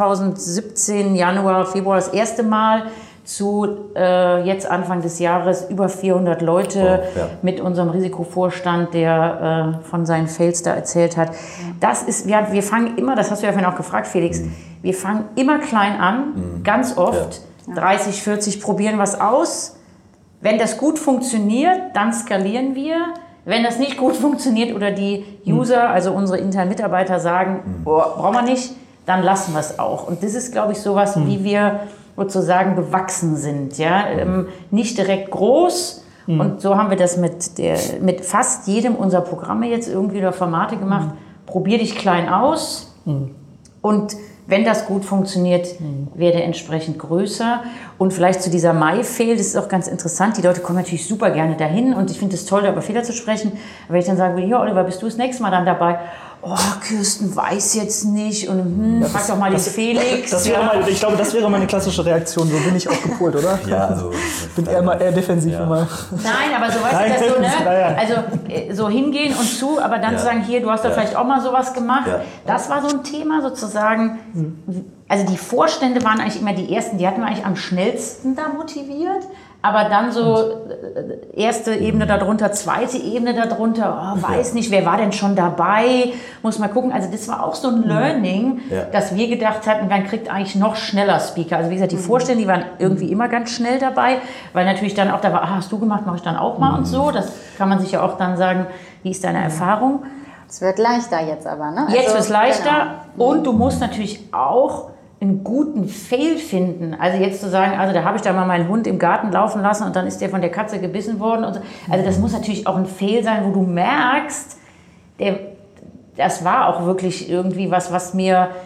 2017, Januar, Februar das erste Mal zu jetzt Anfang des Jahres über 400 Leute mit unserem Risikovorstand, der von seinen Fails da erzählt hat. Das ist, wir fangen immer, das hast du ja vorhin auch gefragt, Felix, wir fangen immer klein an, ganz oft, 30, 40, probieren was aus. Wenn das gut funktioniert, dann skalieren wir. Wenn das nicht gut funktioniert oder die User, also unsere internen Mitarbeiter sagen, brauchen wir nicht, dann lassen wir es auch. Und das ist, glaube ich, sowas, wie wir sozusagen gewachsen sind. Ja? Nicht direkt groß. Und so haben wir das mit fast jedem unserer Programme jetzt irgendwie oder Formate gemacht. Probier dich klein aus. Und wenn das gut funktioniert, werde entsprechend größer. Und vielleicht zu dieser Mai-Fail, das ist auch ganz interessant. Die Leute kommen natürlich super gerne dahin und ich finde es toll, über Fehler zu sprechen. Aber wenn ich dann sagen würde, ja Oliver, bist du das nächste Mal dann dabei? Oh, Kirsten weiß jetzt nicht und frag doch mal den Felix. Ich glaube, das wäre meine klassische Reaktion. So bin ich auch gepolt, oder? Ja, also ich bin eher defensiv immer. Nein, aber so weißt du das so, ne? Also so hingehen und zu, aber dann zu sagen, hier, du hast doch vielleicht auch mal sowas gemacht. Ja. Das war so ein Thema sozusagen. Also die Vorstände waren eigentlich immer die ersten, die hatten wir eigentlich am schnellsten da motiviert. Aber dann so erste Ebene darunter, zweite Ebene darunter, weiß nicht, wer war denn schon dabei, muss mal gucken. Also das war auch so ein Learning, dass wir gedacht hatten, man kriegt eigentlich noch schneller Speaker. Also wie gesagt, die Vorstände, die waren irgendwie immer ganz schnell dabei, weil natürlich dann auch da war, hast du gemacht, mache ich dann auch mal und so. Das kann man sich ja auch dann sagen, wie ist deine Erfahrung? Es wird leichter jetzt aber, ne? Jetzt wird es leichter und du musst natürlich auch einen guten Fail finden. Also jetzt zu sagen, also da habe ich da mal meinen Hund im Garten laufen lassen und dann ist der von der Katze gebissen worden. Und so. Also das muss natürlich auch ein Fail sein, wo du merkst, das war auch wirklich irgendwie was mir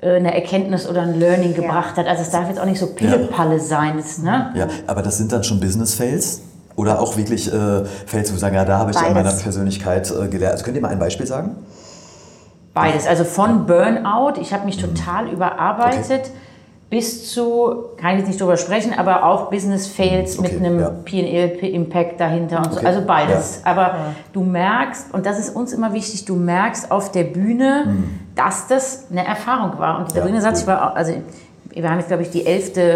eine Erkenntnis oder ein Learning gebracht hat. Also es darf jetzt auch nicht so Pille-Palle sein. Ne? Ja, aber das sind dann schon Business-Fails? Oder auch wirklich Fails, wo wir sagen, ja, da habe ich an meiner Persönlichkeit gelernt. Also könnt ihr mal ein Beispiel sagen? Beides. Also von Burnout, ich habe mich total überarbeitet, bis zu, kann ich jetzt nicht drüber sprechen, aber auch Business-Fails mit einem P&L-Impact dahinter und so. Also beides. Ja. Aber du merkst, und das ist uns immer wichtig, du merkst auf der Bühne, dass das eine Erfahrung war. Und der Satz, ich war, also wir haben jetzt, glaube ich, die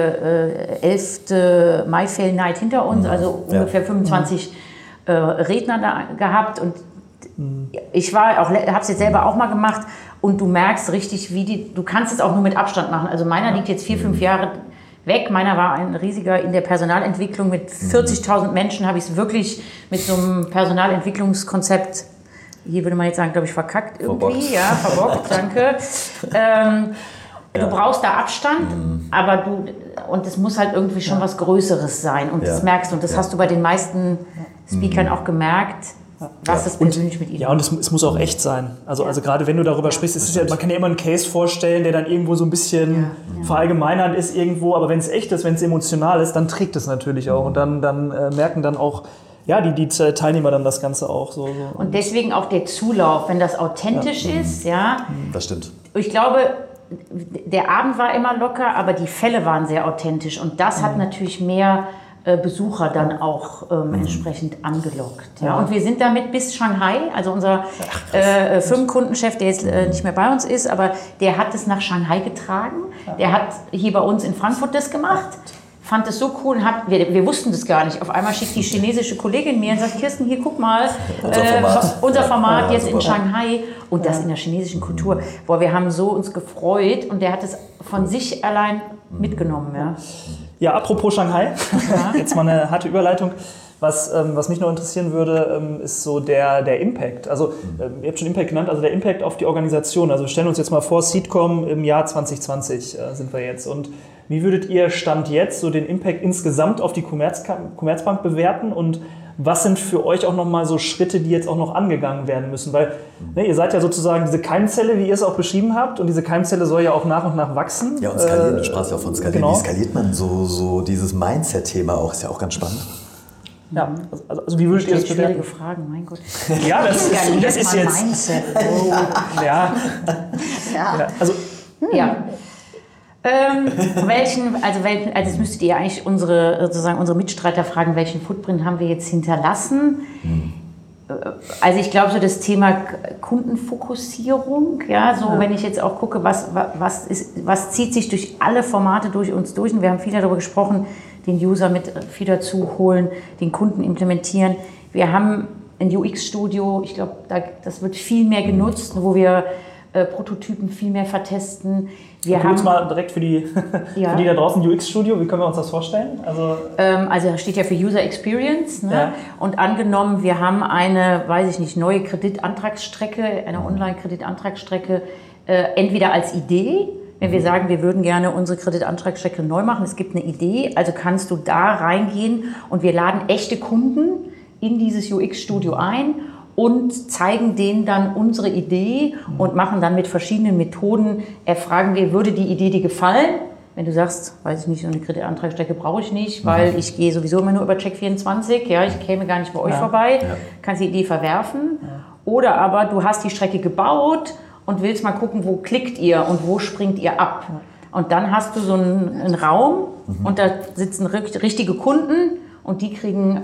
11. Mayfair-Night hinter uns, also ungefähr 25 Redner da gehabt. Und ich habe es jetzt selber auch mal gemacht. Und du merkst richtig, du kannst es auch nur mit Abstand machen. Also meiner liegt jetzt 4-5 Jahre weg. Meiner war ein riesiger in der Personalentwicklung. Mit 40.000 Menschen habe ich es wirklich mit so einem Personalentwicklungskonzept, hier würde man jetzt sagen, glaube ich, verkackt irgendwie. Verbockt, danke. Du brauchst da Abstand, aber und es muss halt irgendwie schon was Größeres sein. Und das merkst du. Und das hast du bei den meisten Speakern auch gemerkt. Was ist persönlich mit ihm? Ja, und es muss auch echt sein. Also gerade wenn du darüber sprichst, man kann ja immer einen Case vorstellen, der dann irgendwo so ein bisschen verallgemeinert ist irgendwo, aber wenn es echt ist, wenn es emotional ist, dann trägt es natürlich auch. Und dann merken dann auch die Teilnehmer dann das Ganze auch. So. Und deswegen auch der Zulauf, wenn das authentisch ist. Ja. Das stimmt. Ich glaube, der Abend war immer locker, aber die Fälle waren sehr authentisch. Und das hat natürlich mehr Besucher dann auch entsprechend angelockt. Ja. Und wir sind damit bis Shanghai, also unser Firmenkundenchef, der jetzt nicht mehr bei uns ist, aber der hat es nach Shanghai getragen. Der hat hier bei uns in Frankfurt das gemacht, fand es so cool und wir wussten das gar nicht. Auf einmal schickt die chinesische Kollegin mir und sagt, Kirsten, hier guck mal, unser Format jetzt in Shanghai und das in der chinesischen Kultur. Boah, wir haben so uns gefreut und der hat es von sich allein mitgenommen. Ja. Ja, apropos Shanghai, jetzt mal eine harte Überleitung. Was mich noch interessieren würde, ist so der Impact. Also, ihr habt schon Impact genannt, also der Impact auf die Organisation. Also, wir stellen uns jetzt mal vor, Seedcom im Jahr 2020 sind wir jetzt. Und wie würdet ihr Stand jetzt so den Impact insgesamt auf die Commerzbank bewerten? Und was sind für euch auch nochmal so Schritte, die jetzt auch noch angegangen werden müssen? Weil ihr seid ja sozusagen diese Keimzelle, wie ihr es auch beschrieben habt. Und diese Keimzelle soll ja auch nach und nach wachsen. Ja, und skalieren. Du sprachst ja auch von skalieren. Genau. Wie skaliert man so dieses Mindset-Thema auch? Ist ja auch ganz spannend. Ja, also wie würdet ihr das bewerten? Schwierige Fragen, mein Gott. Ja, das ist jetzt... Mindset. Ja. Also... Also jetzt müsstet ihr eigentlich unsere Mitstreiter fragen, welchen Footprint haben wir jetzt hinterlassen? Also ich glaube, so das Thema Kundenfokussierung, wenn ich jetzt auch gucke, was zieht sich durch alle Formate durch uns durch, und wir haben viel darüber gesprochen, den User mit viel dazu holen, den Kunden implementieren. Wir haben ein UX-Studio, ich glaube, das wird viel mehr genutzt, wo wir Prototypen viel mehr vertesten. Wir haben uns mal direkt für die da draußen UX-Studio, wie können wir uns das vorstellen? Also da steht ja für User Experience. Ne? Ja. Und angenommen, wir haben eine, neue Kreditantragsstrecke, eine Online-Kreditantragsstrecke, entweder als Idee, wenn wir sagen, wir würden gerne unsere Kreditantragsstrecke neu machen, es gibt eine Idee, also kannst du da reingehen und wir laden echte Kunden in dieses UX-Studio ein und zeigen denen dann unsere Idee und machen dann mit verschiedenen Methoden, erfragen wir, würde die Idee dir gefallen? Wenn du sagst, so eine Kreditantragsstrecke brauche ich nicht, weil ich gehe sowieso immer nur über Check24, ich käme gar nicht bei euch vorbei, kannst die Idee verwerfen. Oder aber du hast die Strecke gebaut und willst mal gucken, wo klickt ihr und wo springt ihr ab. Und dann hast du so einen Raum und da sitzen richtige Kunden und die kriegen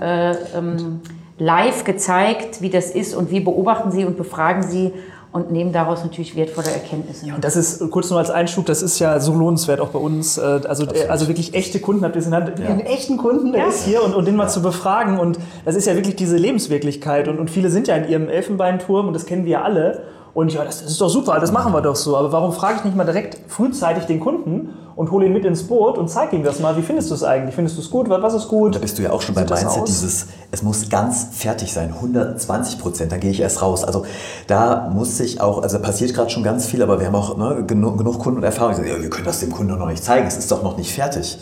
live gezeigt, wie das ist und wir beobachten sie und befragen sie und nehmen daraus natürlich wertvolle Erkenntnisse. Ja, und das ist, kurz nur als Einschub, das ist ja so lohnenswert auch bei uns. Also wirklich echte Kunden, habt ihr es genannt, einen echten Kunden, der ist hier und den mal zu befragen. Und das ist ja wirklich diese Lebenswirklichkeit. Und viele sind ja in ihrem Elfenbeinturm und das kennen wir ja alle. Und ja, das ist doch super, das machen wir doch so. Aber warum frage ich nicht mal direkt frühzeitig den Kunden und hole ihn mit ins Boot und zeige ihm das mal. Wie findest du es eigentlich? Findest du es gut? Was ist gut? Da bist du ja auch schon beim Mindset, es muss ganz fertig sein, 120%, dann gehe ich erst raus. Also da muss sich auch, also da passiert gerade schon ganz viel, aber wir haben auch genug Kunden und Erfahrung. Wir können das dem Kunden noch nicht zeigen, es ist doch noch nicht fertig.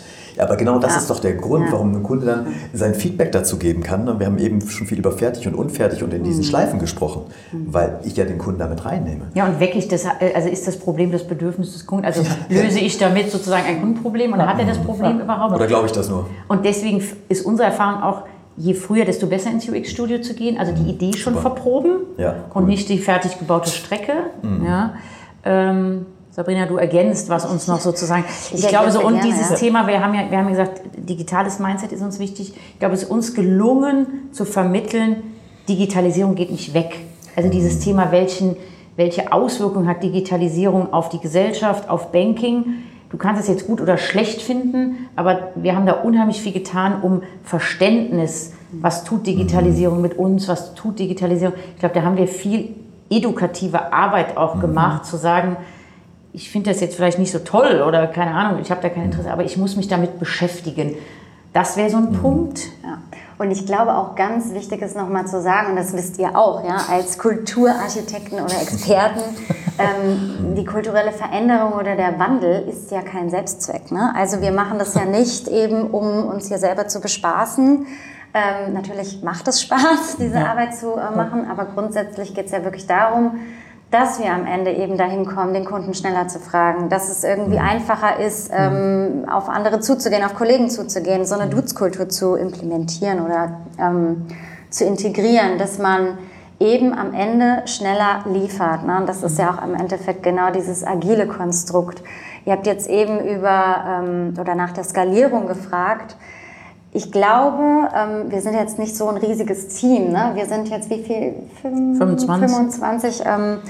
Aber genau das ist doch der Grund, warum ein Kunde dann sein Feedback dazu geben kann. Wir haben eben schon viel über fertig und unfertig und in diesen Schleifen gesprochen, weil ich ja den Kunden damit reinnehme. Ja, und wecke ich das, also ist das Problem das Bedürfnis des Kunden, also löse ich damit sozusagen ein Kundenproblem und hat er das Problem überhaupt? Oder glaube ich das nur? Und deswegen ist unsere Erfahrung auch, je früher, desto besser ins UX-Studio zu gehen, also die Idee schon verproben und nicht die fertig gebaute Strecke. Ja. Sabrina, du ergänzt, was uns noch sozusagen... Ich glaube so, und dieses Thema, wir haben ja gesagt, digitales Mindset ist uns wichtig. Ich glaube, es ist uns gelungen zu vermitteln, Digitalisierung geht nicht weg. Also dieses Thema, welche Auswirkungen hat Digitalisierung auf die Gesellschaft, auf Banking? Du kannst es jetzt gut oder schlecht finden, aber wir haben da unheimlich viel getan, um Verständnis, was tut Digitalisierung mit uns, was tut Digitalisierung. Ich glaube, da haben wir viel edukative Arbeit auch gemacht, zu sagen, ich finde das jetzt vielleicht nicht so toll oder keine Ahnung, ich habe da kein Interesse, aber ich muss mich damit beschäftigen. Das wäre so ein Punkt. Ja. Und ich glaube auch ganz wichtig ist nochmal zu sagen, und das wisst ihr auch, ja, als Kulturarchitekten oder Experten, die kulturelle Veränderung oder der Wandel ist ja kein Selbstzweck. Ne? Also wir machen das ja nicht eben, um uns hier selber zu bespaßen. Natürlich macht es Spaß, diese Arbeit zu machen, aber grundsätzlich geht es ja wirklich darum, dass wir am Ende eben dahin kommen, den Kunden schneller zu fragen, dass es irgendwie einfacher ist, auf andere zuzugehen, auf Kollegen zuzugehen, so eine Dutzkultur zu implementieren oder zu integrieren, dass man eben am Ende schneller liefert. Ne? Und das ist ja auch im Endeffekt genau dieses agile Konstrukt. Ihr habt jetzt eben oder nach der Skalierung gefragt. Ich glaube, wir sind jetzt nicht so ein riesiges Team. Ne? Wir sind jetzt wie viel? 25.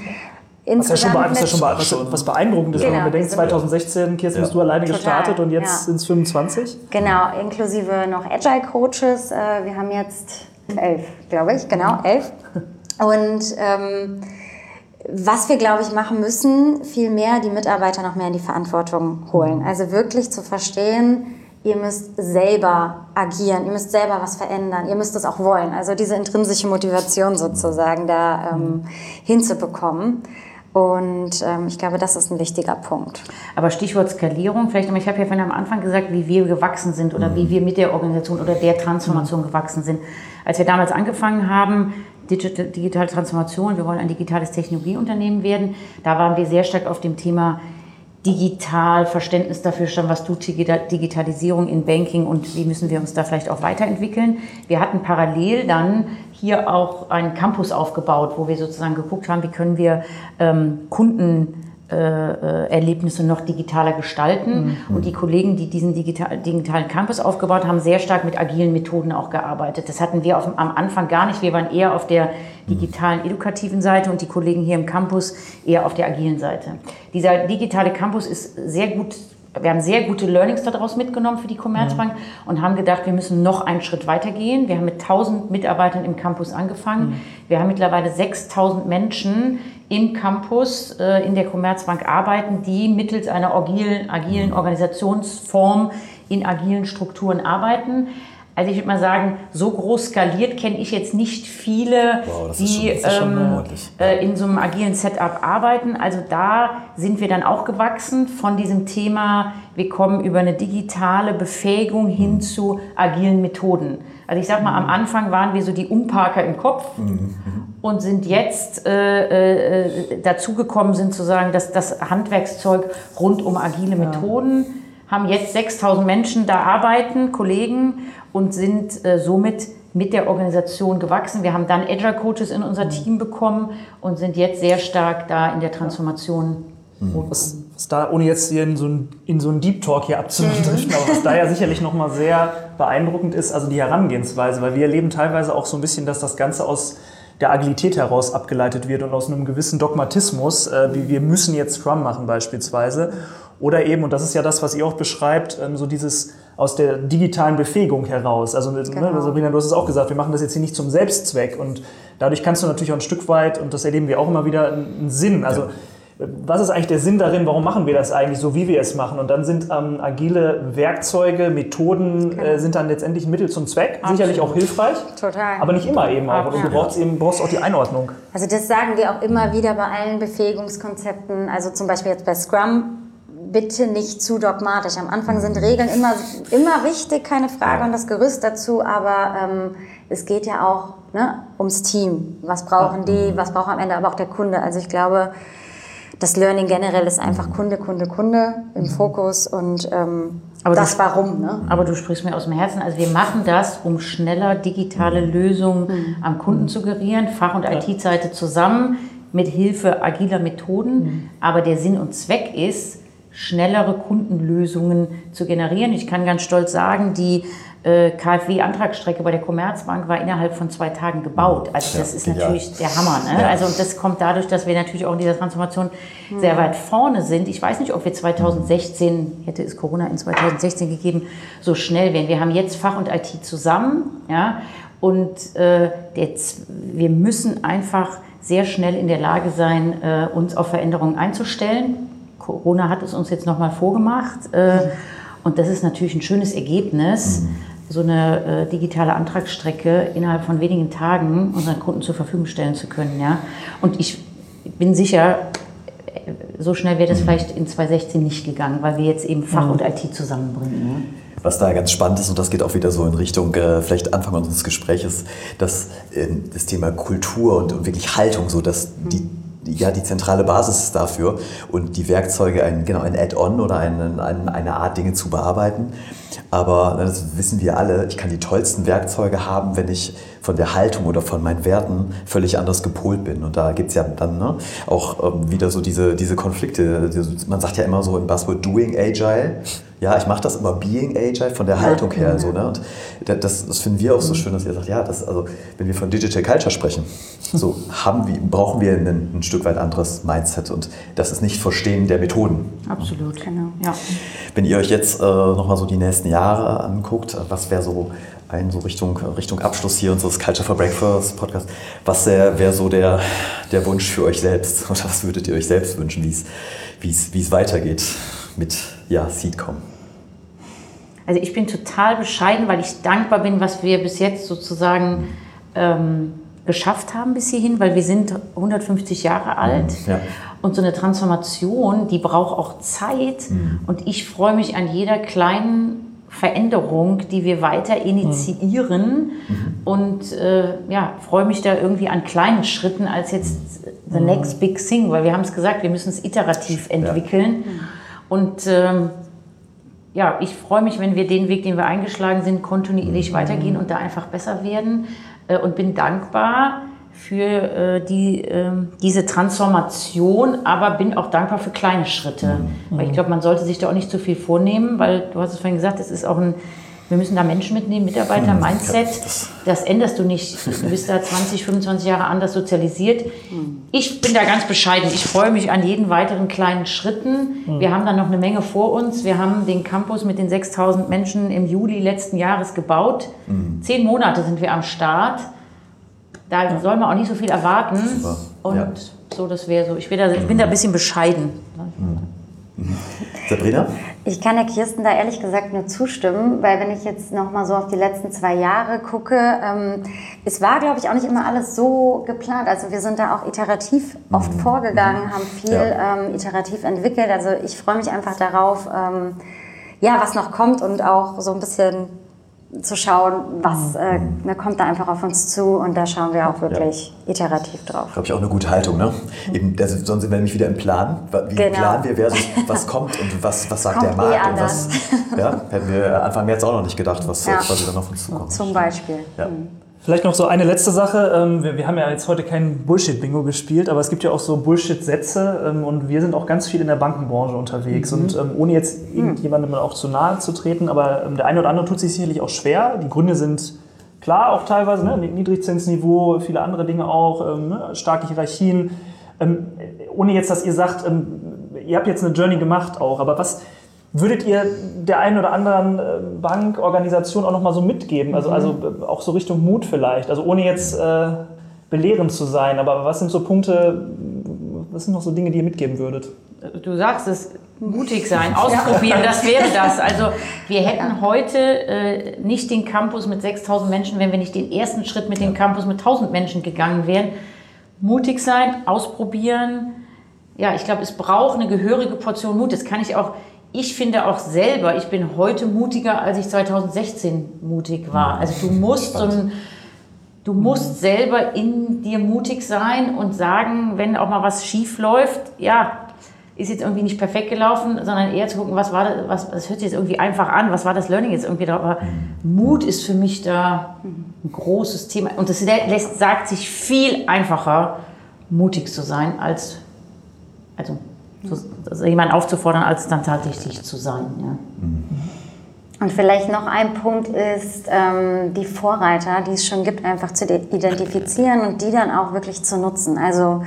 Was beeindruckend ist, wenn man bedenkt, 2016, Kirsten, bist du alleine gestartet und jetzt sind es 25? Genau, inklusive noch Agile Coaches. Wir haben jetzt 11, glaube ich, genau, 11. Und was wir, glaube ich, machen müssen, viel mehr die Mitarbeiter noch mehr in die Verantwortung holen. Also wirklich zu verstehen, ihr müsst selber agieren, ihr müsst selber was verändern, ihr müsst es auch wollen. Also diese intrinsische Motivation sozusagen da hinzubekommen. Und ich glaube, das ist ein wichtiger Punkt. Aber Stichwort Skalierung, vielleicht, ich habe ja vorhin am Anfang gesagt, wie wir gewachsen sind oder wie wir mit der Organisation oder der Transformation gewachsen sind. Als wir damals angefangen haben, digitale Transformation, wir wollen ein digitales Technologieunternehmen werden, da waren wir sehr stark auf dem Thema digital, Verständnis dafür stand, was tut Digitalisierung in Banking und wie müssen wir uns da vielleicht auch weiterentwickeln. Wir hatten parallel dann hier auch einen Campus aufgebaut, wo wir sozusagen geguckt haben, wie können wir Kundenerlebnisse noch digitaler gestalten. Und die Kollegen, die diesen digitalen Campus aufgebaut haben, sehr stark mit agilen Methoden auch gearbeitet. Das hatten wir am Anfang gar nicht. Wir waren eher auf der digitalen, edukativen Seite und die Kollegen hier im Campus eher auf der agilen Seite. Dieser digitale Campus ist sehr gut. Wir haben sehr gute Learnings daraus mitgenommen für die Commerzbank und haben gedacht, wir müssen noch einen Schritt weiter gehen. Wir haben mit 1000 Mitarbeitern im Campus angefangen. Wir haben mittlerweile 6000 Menschen im Campus in der Commerzbank arbeiten, die mittels einer agilen Organisationsform in agilen Strukturen arbeiten. Also ich würde mal sagen, so groß skaliert kenne ich jetzt nicht viele, die in so einem agilen Setup arbeiten. Also da sind wir dann auch gewachsen von diesem Thema, wir kommen über eine digitale Befähigung hin zu agilen Methoden. Also ich sag mal, am Anfang waren wir so die Umparker im Kopf und sind jetzt dazugekommen, sind sozusagen das Handwerkszeug rund um agile Methoden. Haben jetzt 6000 Menschen da arbeiten, Kollegen, und sind somit mit der Organisation gewachsen. Wir haben dann Agile Coaches in unser Team bekommen und sind jetzt sehr stark da in der Transformation. Was da, ohne jetzt hier in so einen Deep Talk hier abzudriften, aber was da ja sicherlich nochmal sehr beeindruckend ist, also die Herangehensweise, weil wir erleben teilweise auch so ein bisschen, dass das Ganze aus der Agilität heraus abgeleitet wird und aus einem gewissen Dogmatismus, wie wir müssen jetzt Scrum machen beispielsweise. Oder eben, und das ist ja das, was ihr auch beschreibt, so dieses aus der digitalen Befähigung heraus. Also Sabrina, du hast es auch gesagt, wir machen das jetzt hier nicht zum Selbstzweck und dadurch kannst du natürlich auch ein Stück weit, und das erleben wir auch immer wieder, einen Sinn. Also was ist eigentlich der Sinn darin, warum machen wir das eigentlich so, wie wir es machen? Und dann sind agile Werkzeuge, Methoden sind dann letztendlich Mittel zum Zweck, sicherlich auch hilfreich, Total. aber nicht immer eben auch. Und du brauchst auch die Einordnung. Also das sagen wir auch immer wieder bei allen Befähigungskonzepten, also zum Beispiel jetzt bei Scrum. bitte nicht zu dogmatisch. Am Anfang sind Regeln immer wichtig, keine Frage, und das Gerüst dazu, aber es geht ja auch, ne, ums Team. Was brauchen die, was braucht am Ende aber auch der Kunde? Also ich glaube, das Learning generell ist einfach Kunde im Fokus und Aber das Warum. Ne? Aber du sprichst mir aus dem Herzen. Also wir machen das, um schneller digitale Lösungen am Kunden zu generieren, Fach- und IT-Seite zusammen, mit Hilfe agiler Methoden. Aber der Sinn und Zweck ist, schnellere Kundenlösungen zu generieren. Ich kann ganz stolz sagen, die KfW-Antragsstrecke bei der Commerzbank war innerhalb von 2 Tagen gebaut. Also das ist natürlich der Hammer. Ne? Ja. Also und das kommt dadurch, dass wir natürlich auch in dieser Transformation sehr weit vorne sind. Ich weiß nicht, ob wir 2016, hätte es Corona in 2016 gegeben, so schnell wären. Wir haben jetzt Fach und IT zusammen, ja, und wir müssen einfach sehr schnell in der Lage sein, uns auf Veränderungen einzustellen. Corona hat es uns jetzt nochmal vorgemacht. Und das ist natürlich ein schönes Ergebnis, so eine digitale Antragsstrecke innerhalb von wenigen Tagen unseren Kunden zur Verfügung stellen zu können. Ja? Und ich bin sicher, so schnell wäre das vielleicht in 2016 nicht gegangen, weil wir jetzt eben Fach und IT zusammenbringen. Ja? Was da ganz spannend ist, und das geht auch wieder so in Richtung, vielleicht Anfang unseres Gesprächs, dass das Thema Kultur und wirklich Haltung, so dass die zentrale Basis ist dafür und die Werkzeuge ein Add-on oder eine Art, Dinge zu bearbeiten. Aber das wissen wir alle, ich kann die tollsten Werkzeuge haben, wenn ich von der Haltung oder von meinen Werten völlig anders gepolt bin. Und da gibt es ja dann auch wieder so diese Konflikte. Man sagt ja immer so im Buzzword Doing Agile. Ja, ich mache das immer Being Agile von der Haltung her. So, ne? Und das finden wir auch so schön, dass ihr sagt, also wenn wir von Digital Culture sprechen, so brauchen wir ein Stück weit anderes Mindset. Und das ist nicht Verstehen der Methoden. Absolut, genau. Ja. Wenn ihr euch jetzt nochmal so die nächsten Jahre anguckt, was wäre so Richtung Abschluss hier unseres Culture for Breakfast Podcast, was wäre so der Wunsch für euch selbst? Oder was würdet ihr euch selbst wünschen, wie es weitergeht mit Seedcom? Also ich bin total bescheiden, weil ich dankbar bin, was wir bis jetzt sozusagen geschafft haben bis hierhin, weil wir sind 150 Jahre alt. Ja. Und so eine Transformation, die braucht auch Zeit. Und ich freue mich an jeder kleinen Veränderung, die wir weiter initiieren und freue mich da irgendwie an kleinen Schritten als jetzt the next big thing, weil wir haben es gesagt, wir müssen es iterativ entwickeln. Und ich freue mich, wenn wir den Weg, den wir eingeschlagen sind, kontinuierlich weitergehen und da einfach besser werden und bin dankbar für diese Transformation, aber bin auch dankbar für kleine Schritte. Weil ich glaube, man sollte sich da auch nicht zu viel vornehmen, weil du hast es vorhin gesagt, es ist auch wir müssen da Menschen mitnehmen, Mitarbeiter, Mindset. Das änderst du nicht. Du bist da 20, 25 Jahre anders sozialisiert. Ich bin da ganz bescheiden. Ich freue mich an jeden weiteren kleinen Schritten. Wir haben da noch eine Menge vor uns. Wir haben den Campus mit den 6.000 Menschen im Juli letzten Jahres gebaut. 10 Monate sind wir am Start. Da soll man auch nicht so viel erwarten. Super. Und so, das wäre so. Ich bin da ein bisschen bescheiden. Sabrina? Ich kann der Kirsten da ehrlich gesagt nur zustimmen, weil wenn ich jetzt noch mal so auf die letzten 2 Jahre gucke, es war, glaube ich, auch nicht immer alles so geplant. Also wir sind da auch iterativ oft vorgegangen, haben viel iterativ entwickelt. Also ich freue mich einfach darauf, was noch kommt und auch so ein bisschen zu schauen, was kommt da einfach auf uns zu, und da schauen wir auch wirklich iterativ drauf. Glaube ich auch eine gute Haltung, ne? Eben, sonst sind wir nämlich wieder im Plan. Wie planen wir versus was kommt und was sagt der Markt und was hätten wir Anfang März auch noch nicht gedacht, was quasi dann auf uns zukommt. Zum Beispiel. Ja. Vielleicht noch so eine letzte Sache. Wir haben ja jetzt heute kein Bullshit-Bingo gespielt, aber es gibt ja auch so Bullshit-Sätze und wir sind auch ganz viel in der Bankenbranche unterwegs. Und ohne jetzt irgendjemandem auch zu nahe zu treten, aber der eine oder andere tut sich sicherlich auch schwer. Die Gründe sind klar auch teilweise, Niedrigzinsniveau, viele andere Dinge auch, starke Hierarchien. Ohne jetzt, dass ihr sagt, ihr habt jetzt eine Journey gemacht auch, aber was würdet ihr der einen oder anderen Bankorganisation auch noch mal so mitgeben? Also auch so Richtung Mut vielleicht. Also ohne jetzt belehrend zu sein, aber was sind so Punkte, was sind noch so Dinge, die ihr mitgeben würdet? Du sagst es, mutig sein, ausprobieren, das wäre das. Also wir hätten heute nicht den Campus mit 6.000 Menschen, wenn wir nicht den ersten Schritt mit dem Campus mit 1.000 Menschen gegangen wären. Mutig sein, ausprobieren, ja, ich glaube, es braucht eine gehörige Portion Mut. Das kann ich finde auch selber, ich bin heute mutiger, als ich 2016 mutig war. Also du musst selber in dir mutig sein und sagen, wenn auch mal was schief läuft, ja, ist jetzt irgendwie nicht perfekt gelaufen, sondern eher zu gucken, was war das, das hört sich jetzt irgendwie einfach an, was war das Learning jetzt irgendwie da, aber Mut ist für mich da ein großes Thema und das sagt sich viel einfacher, mutig zu sein, als jemanden aufzufordern, als dann tatsächlich zu sein. Ja. Und vielleicht noch ein Punkt ist, die Vorreiter, die es schon gibt, einfach zu identifizieren und die dann auch wirklich zu nutzen. Also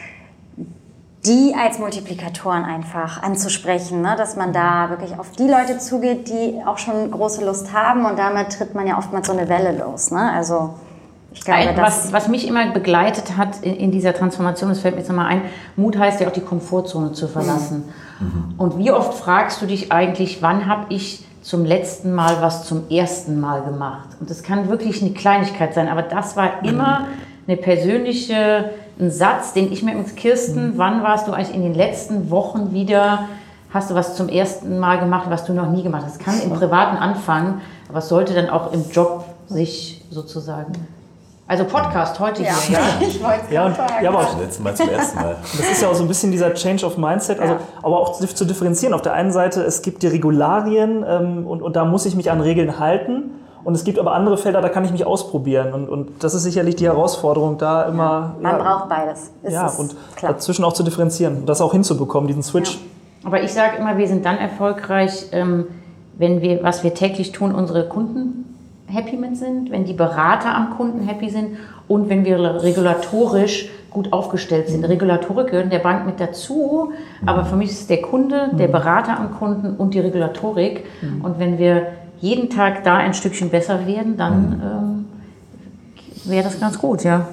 die als Multiplikatoren einfach anzusprechen, ne? Dass man da wirklich auf die Leute zugeht, die auch schon große Lust haben und damit tritt man ja oftmals so eine Welle los. Ne? Also ich glaube, was mich immer begleitet hat in dieser Transformation, das fällt mir jetzt nochmal ein, Mut heißt ja auch die Komfortzone zu verlassen. Und wie oft fragst du dich eigentlich, wann habe ich zum letzten Mal was zum ersten Mal gemacht? Und das kann wirklich eine Kleinigkeit sein, aber das war immer eine persönliche, ein Satz, den ich mir mit Kirsten, wann warst du eigentlich in den letzten Wochen wieder, hast du was zum ersten Mal gemacht, was du noch nie gemacht hast? Das kann im Privaten anfangen, aber es sollte dann auch im Job sich sozusagen... Also Podcast heute hier. Ja, ich wollte es Ja, sagen. ja, aber Das letzte Mal zum ersten Mal. das ist ja auch so ein bisschen dieser Change of Mindset, also, aber auch zu differenzieren. Auf der einen Seite, es gibt die Regularien und da muss ich mich an Regeln halten. Und es gibt aber andere Felder, da kann ich mich ausprobieren. Und das ist sicherlich die Herausforderung, da immer... Man braucht beides. Und klar. dazwischen auch zu differenzieren und das auch hinzubekommen, diesen Switch. Ja. Aber ich sage immer, wir sind dann erfolgreich, wenn wir, was wir täglich tun, unsere Kunden happy mit sind, wenn die Berater am Kunden happy sind und wenn wir regulatorisch gut aufgestellt sind. Regulatorik gehören der Bank mit dazu, aber für mich ist es der Kunde, der Berater am Kunden und die Regulatorik. Und wenn wir jeden Tag da ein Stückchen besser werden, dann wäre das ganz gut, ja.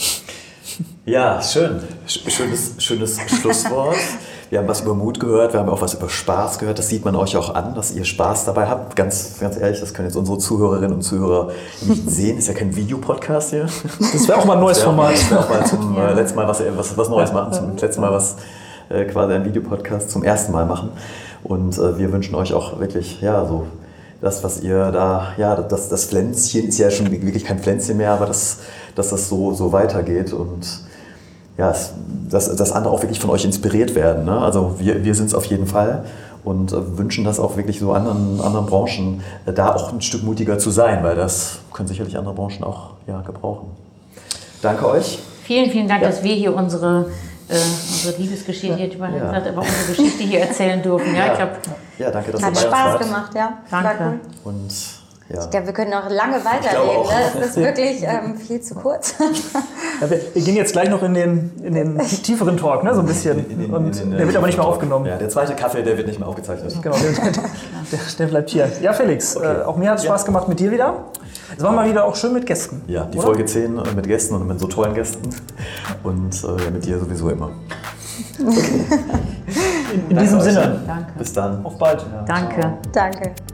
Ja, schön. Schönes Schlusswort. Wir haben was über Mut gehört, wir haben auch was über Spaß gehört. Das sieht man euch auch an, dass ihr Spaß dabei habt. Ganz ehrlich, das können jetzt unsere Zuhörerinnen und Zuhörer nicht sehen. Ist ja kein Videopodcast hier. Das wäre auch mal ein neues Format. Das wäre auch mal zum letzten Mal was Neues machen. Zum letzten Mal quasi ein Videopodcast zum ersten Mal machen. Und wir wünschen euch auch wirklich, ja, so das, was ihr da, ja, das Pflänzchen ist ja schon wirklich kein Pflänzchen mehr, aber dass das so weitergeht und ja, dass andere auch wirklich von euch inspiriert werden. Ne? Also wir sind es auf jeden Fall und wünschen das auch wirklich so anderen Branchen, da auch ein Stück mutiger zu sein, weil das können sicherlich andere Branchen auch gebrauchen. Danke euch. Vielen, vielen Dank, dass wir hier unsere Liebesgeschichte hier über unsere Geschichte hier erzählen dürfen. Ja, ich glaub, danke, dass ihr Hat bei uns Spaß wart. gemacht, ja. Danke. War cool. Und ja. Ich glaube, wir können noch lange glaube weiterreden. auch. Ne? Das ist wirklich viel zu kurz. Ja, wir gehen jetzt gleich noch in den tieferen Talk, ne, so ein bisschen. Der wird aber nicht mehr aufgenommen. Ja, der zweite Kaffee, der wird nicht mehr aufgezeichnet. Genau, der bleibt hier. Ja, Felix, auch mir hat es Spaß gemacht mit dir wieder. Es war mal wieder auch schön mit Gästen. Ja, die oder? Folge 10 mit Gästen und mit so tollen Gästen. Und mit dir sowieso immer. In diesem euch. Sinne. Danke. Bis dann. Auf bald. Danke. Danke.